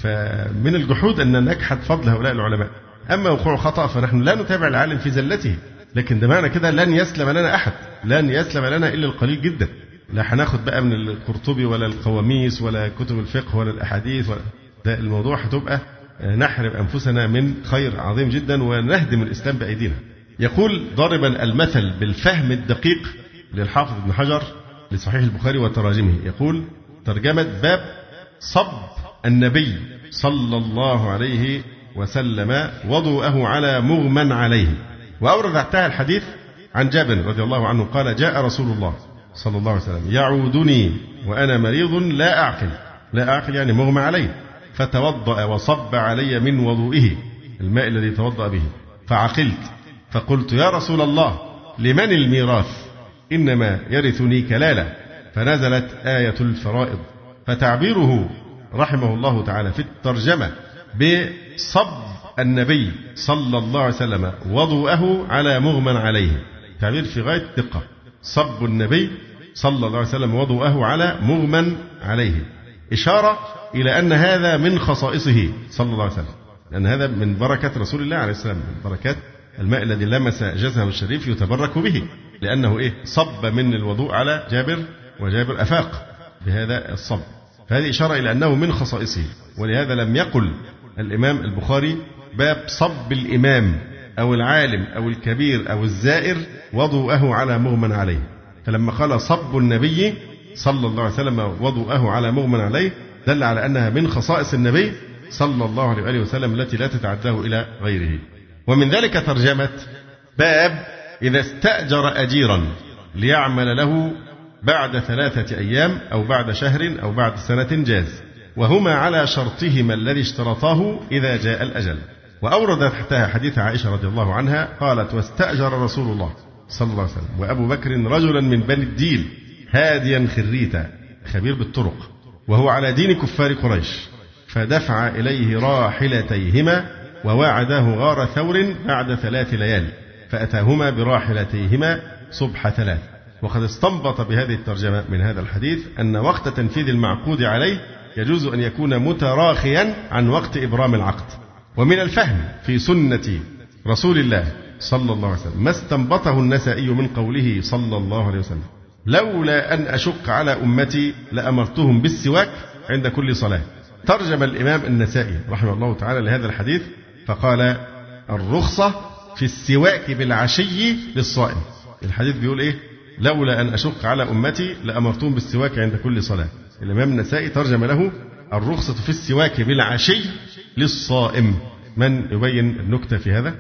فمن الجحود أن نجحد فضل هؤلاء العلماء. أما وقوع خطأ فنحن لا نتابع العالم في زلته، لكن ده معنى كده لن يسلم لنا أحد، لن يسلم لنا إلا القليل جدا. لا هناخد بقى من القرطبي ولا القواميس ولا كتب الفقه ولا الأحاديث ولا ده، الموضوع هتبقى نحرم أنفسنا من خير عظيم جدا ونهدم الإسلام بأيدينا. يقول ضاربا المثل بالفهم الدقيق للحافظ ابن حجر لصحيح البخاري وتراجمه، يقول ترجمة باب صب النبي صلى الله عليه وسلم وضوءه على مغمى عليه. وأورد تحتها الحديث عن جابر رضي الله عنه قال جاء رسول الله صلى الله عليه وسلم يعودني وأنا مريض لا أعقل، لا أعقل يعني مغمى عليه، فتوضأ وصب علي من وضوئه الماء الذي توضأ به، فعقلت فقلت يا رسول الله لمن الميراث؟ إنما يرثني كلالة. فنزلت آية الفرائض. فتعبيره رحمه الله تعالى في الترجمة بصب النبي صلى الله عليه وسلم وضوءه على مغمى عليه تعبير في غاية الدقة. صب النبي صلى الله عليه وسلم وضوءه على مغمى عليه، إشارة إلى أن هذا من خصائصه صلى الله عليه وسلم، لأن هذا من بركة رسول الله عليه السلام، من بركات الماء الذي لمس جسمه الشريف يتبرك به، لأنه إيه؟ صب من الوضوء على جابر وجابر أفاق بهذا الصب. فهذه إشارة إلى أنه من خصائصه. ولهذا لم يقل الإمام البخاري باب صب الإمام أو العالم أو الكبير أو الزائر وضوءه على مغمى عليه. فلما قال صب النبي صلى الله عليه وسلم وضوءه على مغمى عليه دل على أنها من خصائص النبي صلى الله عليه وآله وسلم التي لا تتعداه إلى غيره. ومن ذلك ترجمة باب إذا استأجر أجيرا ليعمل له بعد ثلاثة أيام أو بعد شهر أو بعد سنة جاز، وهما على شرطهما الذي اشترطاه إذا جاء الأجل. وأورد تحتها حديث عائشة رضي الله عنها قالت واستأجر رسول الله صلى الله عليه وسلم وأبو بكر رجلا من بني الديل هاديا خريتا خبير بالطرق وهو على دين كفار قريش، فدفع إليه راحلتيهما وواعداه غار ثور بعد ثلاث ليالي، فأتاهما براحلتيهما صبح ثلاث. وقد استنبط بهذه الترجمة من هذا الحديث أن وقت تنفيذ المعقود عليه يجوز أن يكون متراخيا عن وقت إبرام العقد. ومن الفهم في سنة رسول الله صلى الله عليه وسلم ما استنبطه النسائي من قوله صلى الله عليه وسلم لولا أن أشق على أمتي لأمرتهم بالسواك عند كل صلاة. ترجم الإمام النسائي رحمه الله تعالى لهذا الحديث فقال الرخصة في السواك بالعشي للصائم. الحديث بيقول إيه؟ لولا أن أشق على أمتي لأمرتهم بالسواك عند كل صلاة. الإمام النسائي ترجم له الرخصة في السواك بالعشي للصائم. من يبين النكتة في هذا؟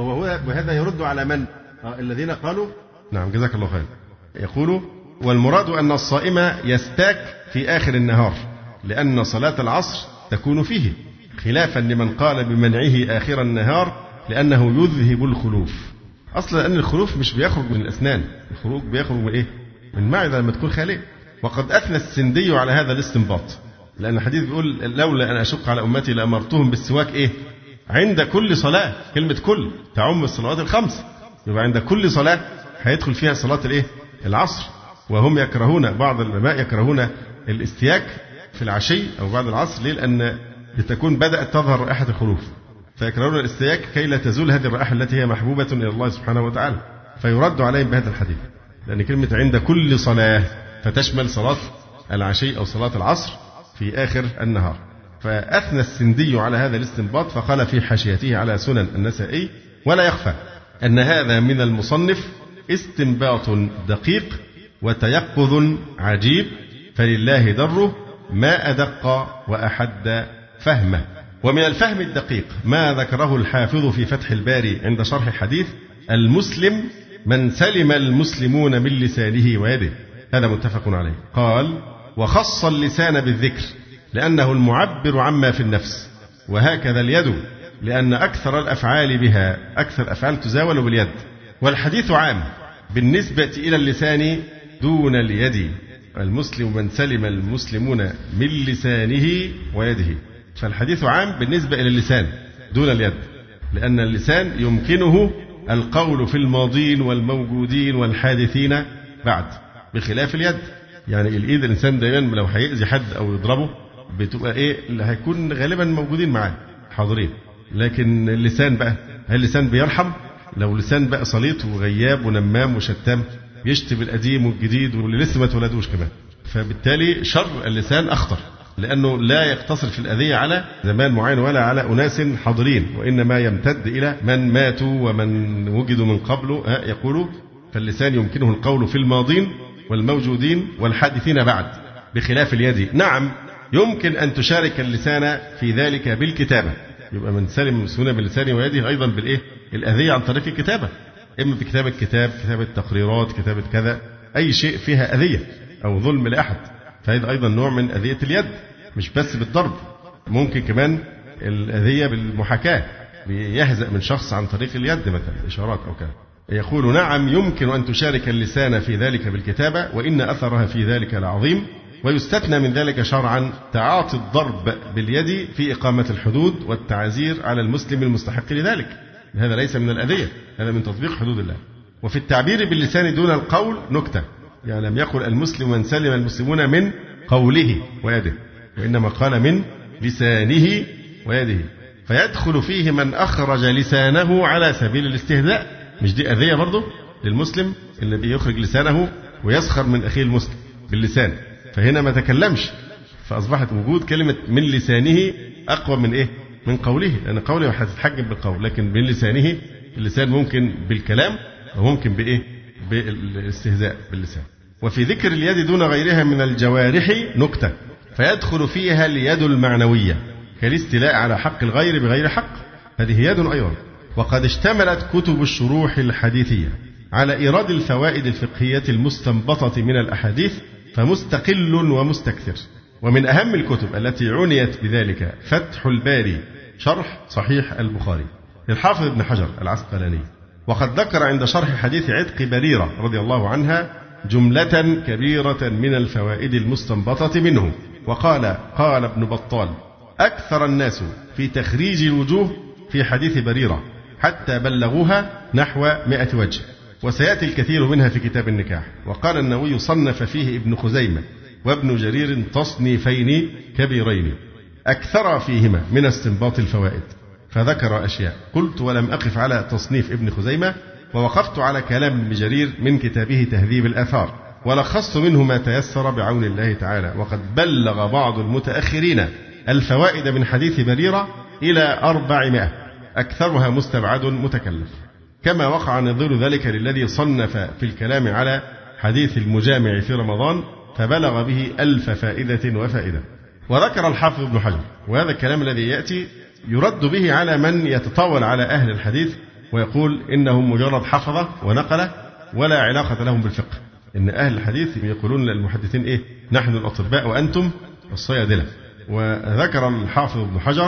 وهذا يرد على من؟ آه الذين قالوا نعم جزاك الله خير. يقول والمراد أن الصائم يستاك في آخر النهار لأن صلاة العصر تكون فيه، خلافا لمن قال بمنعه آخر النهار لأنه يذهب الخلوف. أصلا أن الخلوف مش بيخرج من الأسنان، الخروج بيخرج من إيه؟ من المعدة لما تكون خالية. وقد أثنى السندي على هذا الاستنباط، لأن الحديث بيقول لولا أن أشق على أمتي لأمرتهم بالسواك إيه؟ عند كل صلاة. كلمة كل تعم الصلوات الخمس، يبقى عند كل صلاة هيدخل فيها صلاة الإيه؟ العصر. وهم يكرهون، بعض العلماء يكرهون الاستياك في العشي أو بعد العصر. ليه؟ لأن بتكون بدأت تظهر رائحة الخلوف، فيكرهون الاستياك كي لا تزول هذه الرائحة التي هي محبوبة إلى الله سبحانه وتعالى، فيرد عليهم بهذا الحديث، لأن كلمة عند كل صلاة فتشمل صلاة العشي أو صلاة العصر في آخر النهار. فأثنى السندي على هذا الاستنباط فقال في حاشيته على سنن النسائي: ولا يخفى أن هذا من المصنف استنباط دقيق وتيقظ عجيب، فلله دره ما أدق وأحد فهمه. ومن الفهم الدقيق ما ذكره الحافظ في فتح الباري عند شرح حديث المسلم من سلم المسلمون من لسانه ويده، هذا متفق عليه. قال: وخص اللسان بالذكر لأنه المعبر عما في النفس، وهكذا اليد لأن أكثر الأفعال بها، أكثر الأفعال تزاول باليد، والحديث عام بالنسبة إلى اللسان دون اليد. المسلم من سلم المسلمون من لسانه ويده، فالحديث عام بالنسبة إلى اللسان دون اليد، لأن اللسان يمكنه القول في الماضين والموجودين والحادثين بعد، بخلاف اليد. يعني الإيد الإنسان دائما لو هيأذي حد أو يضربه بتبقى إيه اللي هيكون غالبا موجودين معاه حاضرين، لكن اللسان بقى، هل اللسان بيرحم؟ لو لسان بقى صليط وغياب ونمام وشتام يشتم القديم والجديد واللي لسه ما اتولدوش كمان، فبالتالي شر اللسان أخطر، لأنه لا يقتصر في الأذية على زمان معين ولا على أناس حاضرين، وإنما يمتد إلى من ماتوا ومن وجدوا من قبله. يقولوا فاللسان يمكنه القول في الماضين والموجودين والحادثين بعد، بخلاف اليد. نعم يمكن أن تشارك اللسان في ذلك بالكتابة، يبقى من سلم المسلمون باللسان ويده أيضا بالإيه؟ الأذية عن طريق الكتابة، إما بكتابة كتاب، كتابة تقريرات، كتابة كذا، أي شيء فيها أذية أو ظلم لأحد، فهذا أيضا نوع من أذية اليد، مش بس بالضرب، ممكن كمان الأذية بالمحاكاة، يهزأ من شخص عن طريق اليد مثلا، إشارات أو كذا. يقول: نعم يمكن أن تشارك اللسان في ذلك بالكتابة، وإن أثرها في ذلك لعظيم، ويستثنى من ذلك شرعا تعاطي الضرب باليد في إقامة الحدود والتعزير على المسلم المستحق لذلك، هذا ليس من الأذية، هذا من تطبيق حدود الله. وفي التعبير باللسان دون القول نكتة، يعني لم يقل المسلم من سلم المسلمون من قوله ويده، وإنما قال من لسانه ويده، فيدخل فيه من أخرج لسانه على سبيل الاستهزاء. مش دي أذية برضه للمسلم اللي بيخرج لسانه ويسخر من أخيه المسلم باللسان، فهنا ما تكلمش، فأصبحت وجود كلمة من لسانه أقوى من إيه؟ من قوله، لأن قوله هتتحجم بالقول، لكن من لسانه اللسان ممكن بالكلام وممكن بإيه؟ بالاستهزاء باللسان. وفي ذكر اليد دون غيرها من الجوارح نكتة، فيدخل فيها اليد المعنوية كالاستيلاء على حق الغير بغير حق، هذه يد أيضا. وقد اشتملت كتب الشروح الحديثية على إيراد الفوائد الفقهية المستنبطة من الأحاديث، فمستقل ومستكثر. ومن أهم الكتب التي عنيت بذلك فتح الباري شرح صحيح البخاري للحافظ ابن حجر العسقلاني. وقد ذكر عند شرح حديث عتق بريرة رضي الله عنها جملة كبيرة من الفوائد المستنبطة منه، وقال: قال ابن بطال: أكثر الناس في تخريج الوجوه في حديث بريرة حتى بلغوها نحو مئة وجه، وسيأتي الكثير منها في كتاب النكاح. وقال النووي: صنف فيه ابن خزيمة وابن جرير تصنيفين كبيرين أكثر فيهما من استنباط الفوائد، فذكر أشياء. قلت ولم أقف على تصنيف ابن خزيمة، ووقفت على كلام ابن جرير من كتابه تهذيب الآثار، ولخصت منه ما تيسر بعون الله تعالى. وقد بلغ بعض المتأخرين الفوائد من حديث بريرة إلى أربعمائة، أكثرها مستبعد متكلف، كما وقع نظير ذلك للذي صنف في الكلام على حديث المجامع في رمضان فبلغ به ألف فائدة وفائدة. وذكر الحافظ ابن حجر، وهذا الكلام الذي يأتي يرد به على من يتطاول على أهل الحديث ويقول إنهم مجرد حفظة ونقلة ولا علاقة لهم بالفقه، إن أهل الحديث يقولون للمحدثين إيه؟ نحن الأطباء وأنتم الصيادلة. وذكر الحافظ ابن حجر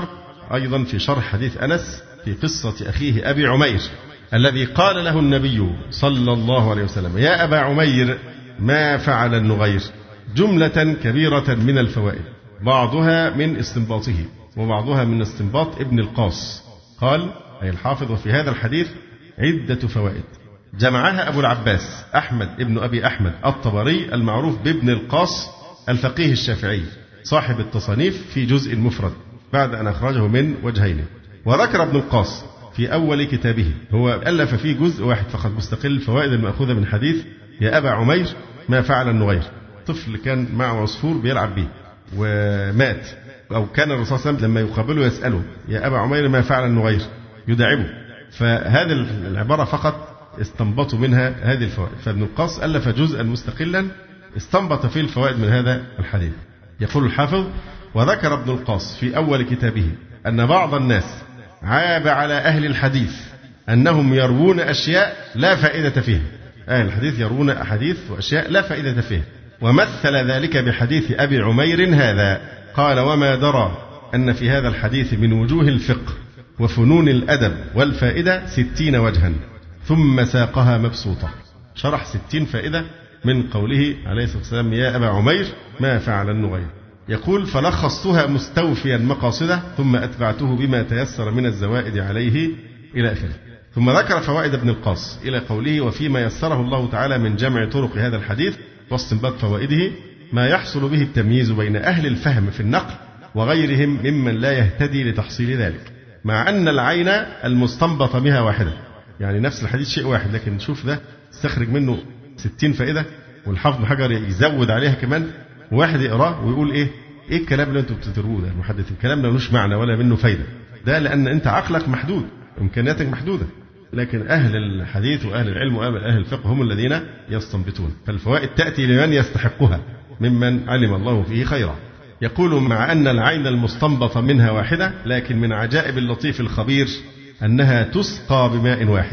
أيضا في شرح حديث أنس في قصة أخيه أبي عمير الذي قال له النبي صلى الله عليه وسلم: يا أبا عمير ما فعل النغير؟ جملة كبيرة من الفوائد، بعضها من استنباطه وبعضها من استنباط ابن القاص. قال أي الحافظ: وفي هذا الحديث عدة فوائد جمعها أبو العباس أحمد ابن أبي أحمد الطبري المعروف بابن القاص الفقيه الشافعي صاحب التصانيف في جزء المفرد بعد أن أخرجه من وجهين. وذكر ابن القاص في أول كتابه، هو ألف فيه جزء واحد فقط مستقل، الفوائد المأخوذة من حديث يا أبا عمير ما فعل النغير. طفل كان معه عصفور بيلعب به ومات، أو كان الرسول صلى الله عليه وسلم لما يقابله يسأله: يا أبا عمير ما فعل النغير؟ يداعبه. فهذه العبارة فقط استنبطوا منها هذه الفوائد. فابن القاص ألف جزءا مستقلا استنبط فيه الفوائد من هذا الحديث. يقول الحافظ: وذكر ابن القاص في أول كتابه أن بعض الناس عاب على أهل الحديث أنهم يروون أشياء لا فائدة فيها. أهل الحديث يروون أحاديث وأشياء لا فائدة فيها، ومثل ذلك بحديث أبي عمير هذا. قال: وما درى أن في هذا الحديث من وجوه الفقه وفنون الأدب والفائدة ستين وجها، ثم ساقها مبسوطة. شرح ستين فائدة من قوله عليه الصلاة والسلام: يا أبا عمير ما فعل النغير. يقول: فلخصتها مستوفيا مقاصده، ثم أتبعته بما تيسر من الزوائد عليه إلى آخره. ثم ذكر فوائد ابن القاص إلى قوله: وفيما يسره الله تعالى من جمع طرق هذا الحديث واستنباط فوائده ما يحصل به التمييز بين أهل الفهم في النقل وغيرهم ممن لا يهتدي لتحصيل ذلك، مع أن العين المستنبط بها واحدة. يعني نفس الحديث شيء واحد، لكن شوف ده استخرج منه ستين فائدة، والحافظ بن حجر يزود عليها كمان، واحد يقراه ويقول ايه ايه الكلام اللي انتم بتتروه ده المحدثين، الكلام ده ملوش معنى ولا منه فايدة. ده لأن أنت عقلك محدود، إمكانياتك محدودة. لكن أهل الحديث وأهل العلم وأهل الفقه هم الذين يستنبطون، فالفوائد تأتي لمن يستحقها ممن علم الله فيه خيرا. يقول: مع أن العين المستنبط منها واحدة، لكن من عجائب اللطيف الخبير أنها تسقى بماء واحد،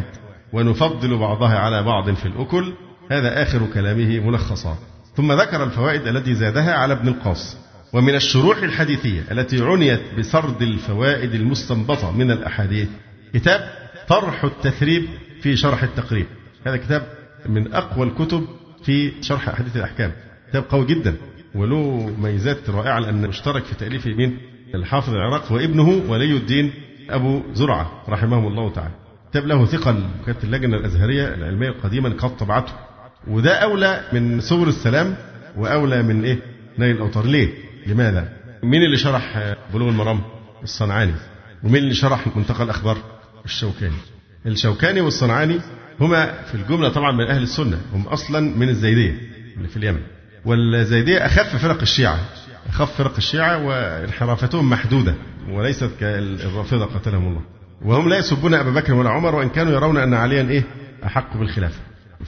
ونفضل بعضها على بعض في الأكل. هذا آخر كلامه ملخصا. ثم ذكر الفوائد التي زادها على ابن القاص. ومن الشروح الحديثية التي عنيت بسرد الفوائد المستنبطة من الأحاديث كتاب طرح التثريب في شرح التقريب. هذا كتاب من أقوى الكتب في شرح أحاديث الأحكام، كتاب قوي جدا وله ميزات رائعة، لأن اشترك في تأليفه من الحافظ العراق وابنه ولي الدين أبو زرعة رحمهم الله تعالى. كتاب له ثقل، كانت اللجنة الأزهرية العلمية القديمة قد طبعته، وده أولى من سبل السلام وأولى من إيه نيل الأوطار. ليه؟ لماذا؟ مين اللي شرح بلوغ المرام؟ الصنعاني. ومين اللي شرح منتقى الأخبار؟ الشوكاني. الشوكاني والصنعاني هما في الجملة طبعا من أهل السنة، هم أصلا من الزيدية اللي في اليمن، والزيدية أخف فرق الشيعة، أخف فرق الشيعة وانحرافتهم محدودة وليست كالرافضة قتلهم الله. وهم لا يسبون أبا بكر ولا عمر، وإن كانوا يرون أن عليا إيه أحق بالخلافة.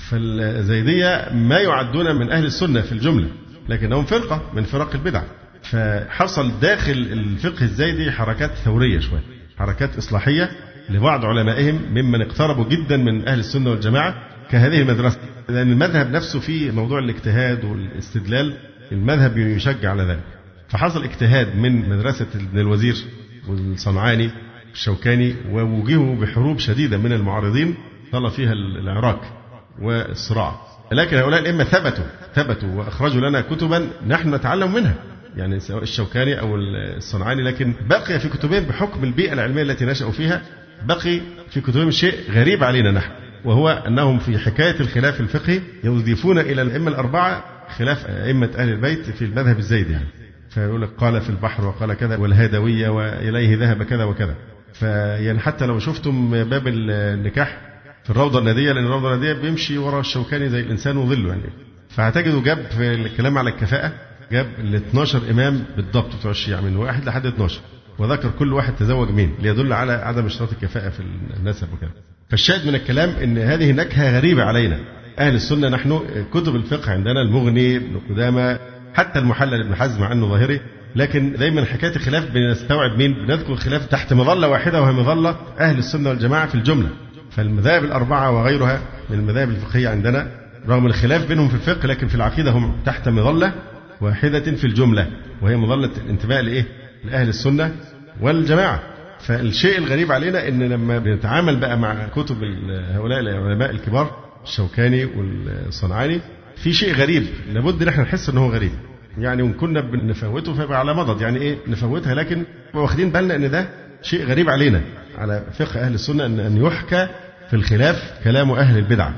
فالزيدية ما يعدون من أهل السنة في الجملة، لكنهم فرقة من فرق البدع. فحصل داخل الفقه الزيدي حركات ثورية شوية، حركات إصلاحية لبعض علمائهم ممن اقتربوا جدا من أهل السنة والجماعة كهذه المدرسة، لأن المذهب نفسه في موضوع الاجتهاد والاستدلال، المذهب يشجع على ذلك. فحصل اجتهاد من مدرسة ابن الوزير والصنعاني الشوكاني، ووجهوا بحروب شديدة من المعارضين طال فيها العراق والصراع. لكن هؤلاء الأئمة ثبتوا ثبتوا وأخرجوا لنا كتبا نحن نتعلم منها، يعني سواء الشوكاني أو الصنعاني. لكن بقي في كتبهم بحكم البيئة العلمية التي نشأوا فيها، بقي في كتبهم شيء غريب علينا نحن، وهو أنهم في حكاية الخلاف الفقهي يضيفون إلى الأئمة الأربعة خلاف أئمة أهل البيت في المذهب الزيدي، يعني فيقول لك قال في البحر وقال كذا والهادوية وإليه ذهب كذا وكذا. فيعني حتى لو شفتم باب النكاح في الروضة النادية، لأن الروضة النادية بيمشي وراء الشوكاني زي الإنسان وظله، يعني فهتجدوا جاب في الكلام على الكفاءة جاب ال اثناشر إمام بالضبط بتوع الشيعة من واحد لحد اثناشر، وذكر كل واحد تزوج مين ليدل على عدم اشتراط الكفاءة في النسب وكذا. فالشاهد من الكلام أن هذه نكهة غريبة علينا أهل السنة. نحن كتب الفقه عندنا المغني ابن قدامة، حتى المحلل ابن حزم مع أنه ظاهري، لكن دايما حكاية الخلاف بنستوعب مين؟ بنذكر الخلاف تحت مظلة واحدة وهي مظلة أهل السنة والجماعة في الجملة. فالمذاهب الأربعة وغيرها من المذاهب الفقهية عندنا رغم الخلاف بينهم في الفقه، لكن في العقيدة هم تحت مظلة واحدة في الجملة، وهي مظلة الانتماء لإيه؟ لأهل السنة والجماعة. فالشيء الغريب علينا إن لما بنتعامل بقى مع كتب هؤلاء العلماء الكبار الشوكاني والصنعاني في شيء غريب لابد نحن نحس إنه غريب، يعني وإن كنا بنفوته فيبقى على مضض، يعني إيه نفوتها، لكن واخدين بالنا إن ده شيء غريب علينا على فقه أهل السنة أن يحكى في الخلاف كلام أهل البدعة.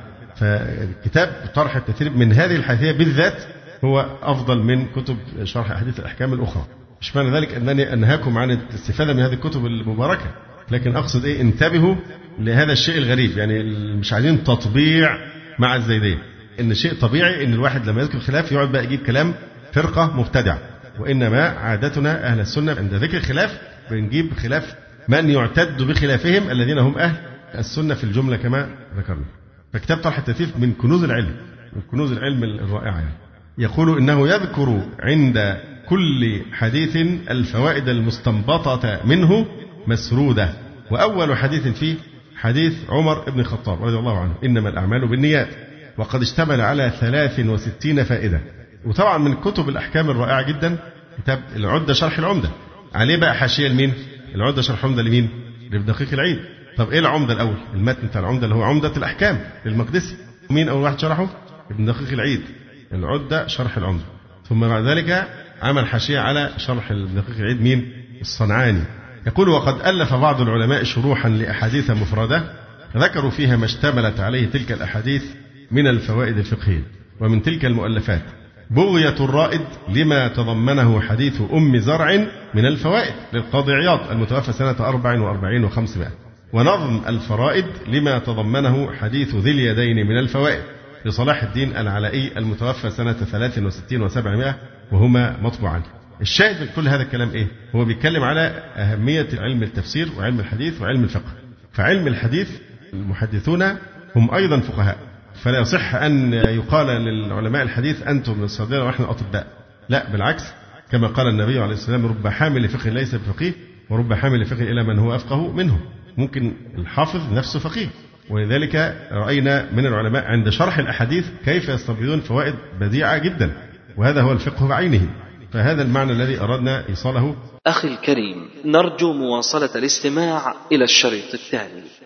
فكتاب طرح التثريب من هذه الحيثية بالذات هو أفضل من كتب شرح أحاديث الأحكام الأخرى. مش معنى ذلك أنني أنهاكم عن الاستفادة من هذه الكتب المباركة، لكن أقصد إيه انتبهوا لهذا الشيء الغريب، يعني مش عايزين تطبيع مع الزيدية، إن شيء طبيعي إن الواحد لما يذكر خلاف يقعد بقى يجيب كلام فرقة مبتدعة، وإنما عادتنا أهل السنة عند ذكر خلاف بنجيب خلاف من يعتد بخلافهم الذين هم أهل السنة في الجملة كما ذكرنا. فكتاب طرح التثريب من كنوز العلم، من كنوز العلم الرائعة يعني. يقول إنه يذكر عند كل حديث الفوائد المستنبطة منه مسرودة، وأول حديث فيه حديث عمر بن الخطاب رضي الله عنه إنما الأعمال بالنيات، وقد اشتمل على ثلاث وستين فائدة. وطبعا من كتب الأحكام الرائعة جدا كتاب العدة شرح العمدة، عليه بقى حاشية لمين؟ العدة شرح العمدة لمين؟ لابن دقيق العيد. طب إيه العمدة الأول؟ المتن بتاع العمدة اللي هو عمدة الأحكام للمقدسي، مين أول واحد شرحه؟ ابن دقيق العيد، العدة شرح العمدة. ثم بعد ذلك عمل حاشية على شرح ابن دقيق العيد مين؟ الصنعاني. يقول وقد ألف بعض العلماء شروحا لأحاديث مفردة ذكروا فيها ما اشتملت عليه تلك الأحاديث من الفوائد الفقهية. ومن تلك المؤلفات بغية الرائد لما تضمنه حديث أم زرع من الفوائد للقاضي عياض المتوفى سنة أربع وأربعين وخمسمائة، ونظم الفرائد لما تضمنه حديث ذي اليدين من الفوائد لصلاح الدين العلائي المتوفى سنة ثلاث وستين وسبعمائة، وهما مطبوعان. الشاهد من كل هذا الكلام إيه؟ هو بيتكلم على أهمية علم التفسير وعلم الحديث وعلم الفقه. فعلم الحديث المحدثون هم أيضا فقهاء، فلا يصح أن يقال للعلماء الحديث أنتم من الصيادلة ونحن أطباء، لا بالعكس، كما قال النبي عليه السلام رب حامل فقه ليس بفقيه ورب حامل فقه إلى من هو أفقه منه. ممكن الحافظ نفسه فقيه، ولذلك رأينا من العلماء عند شرح الأحاديث كيف يستنبطون فوائد بديعة جدا، وهذا هو الفقه بعينه. فهذا المعنى الذي أردنا إيصاله. أخي الكريم، نرجو مواصلة الاستماع إلى الشريط التالي.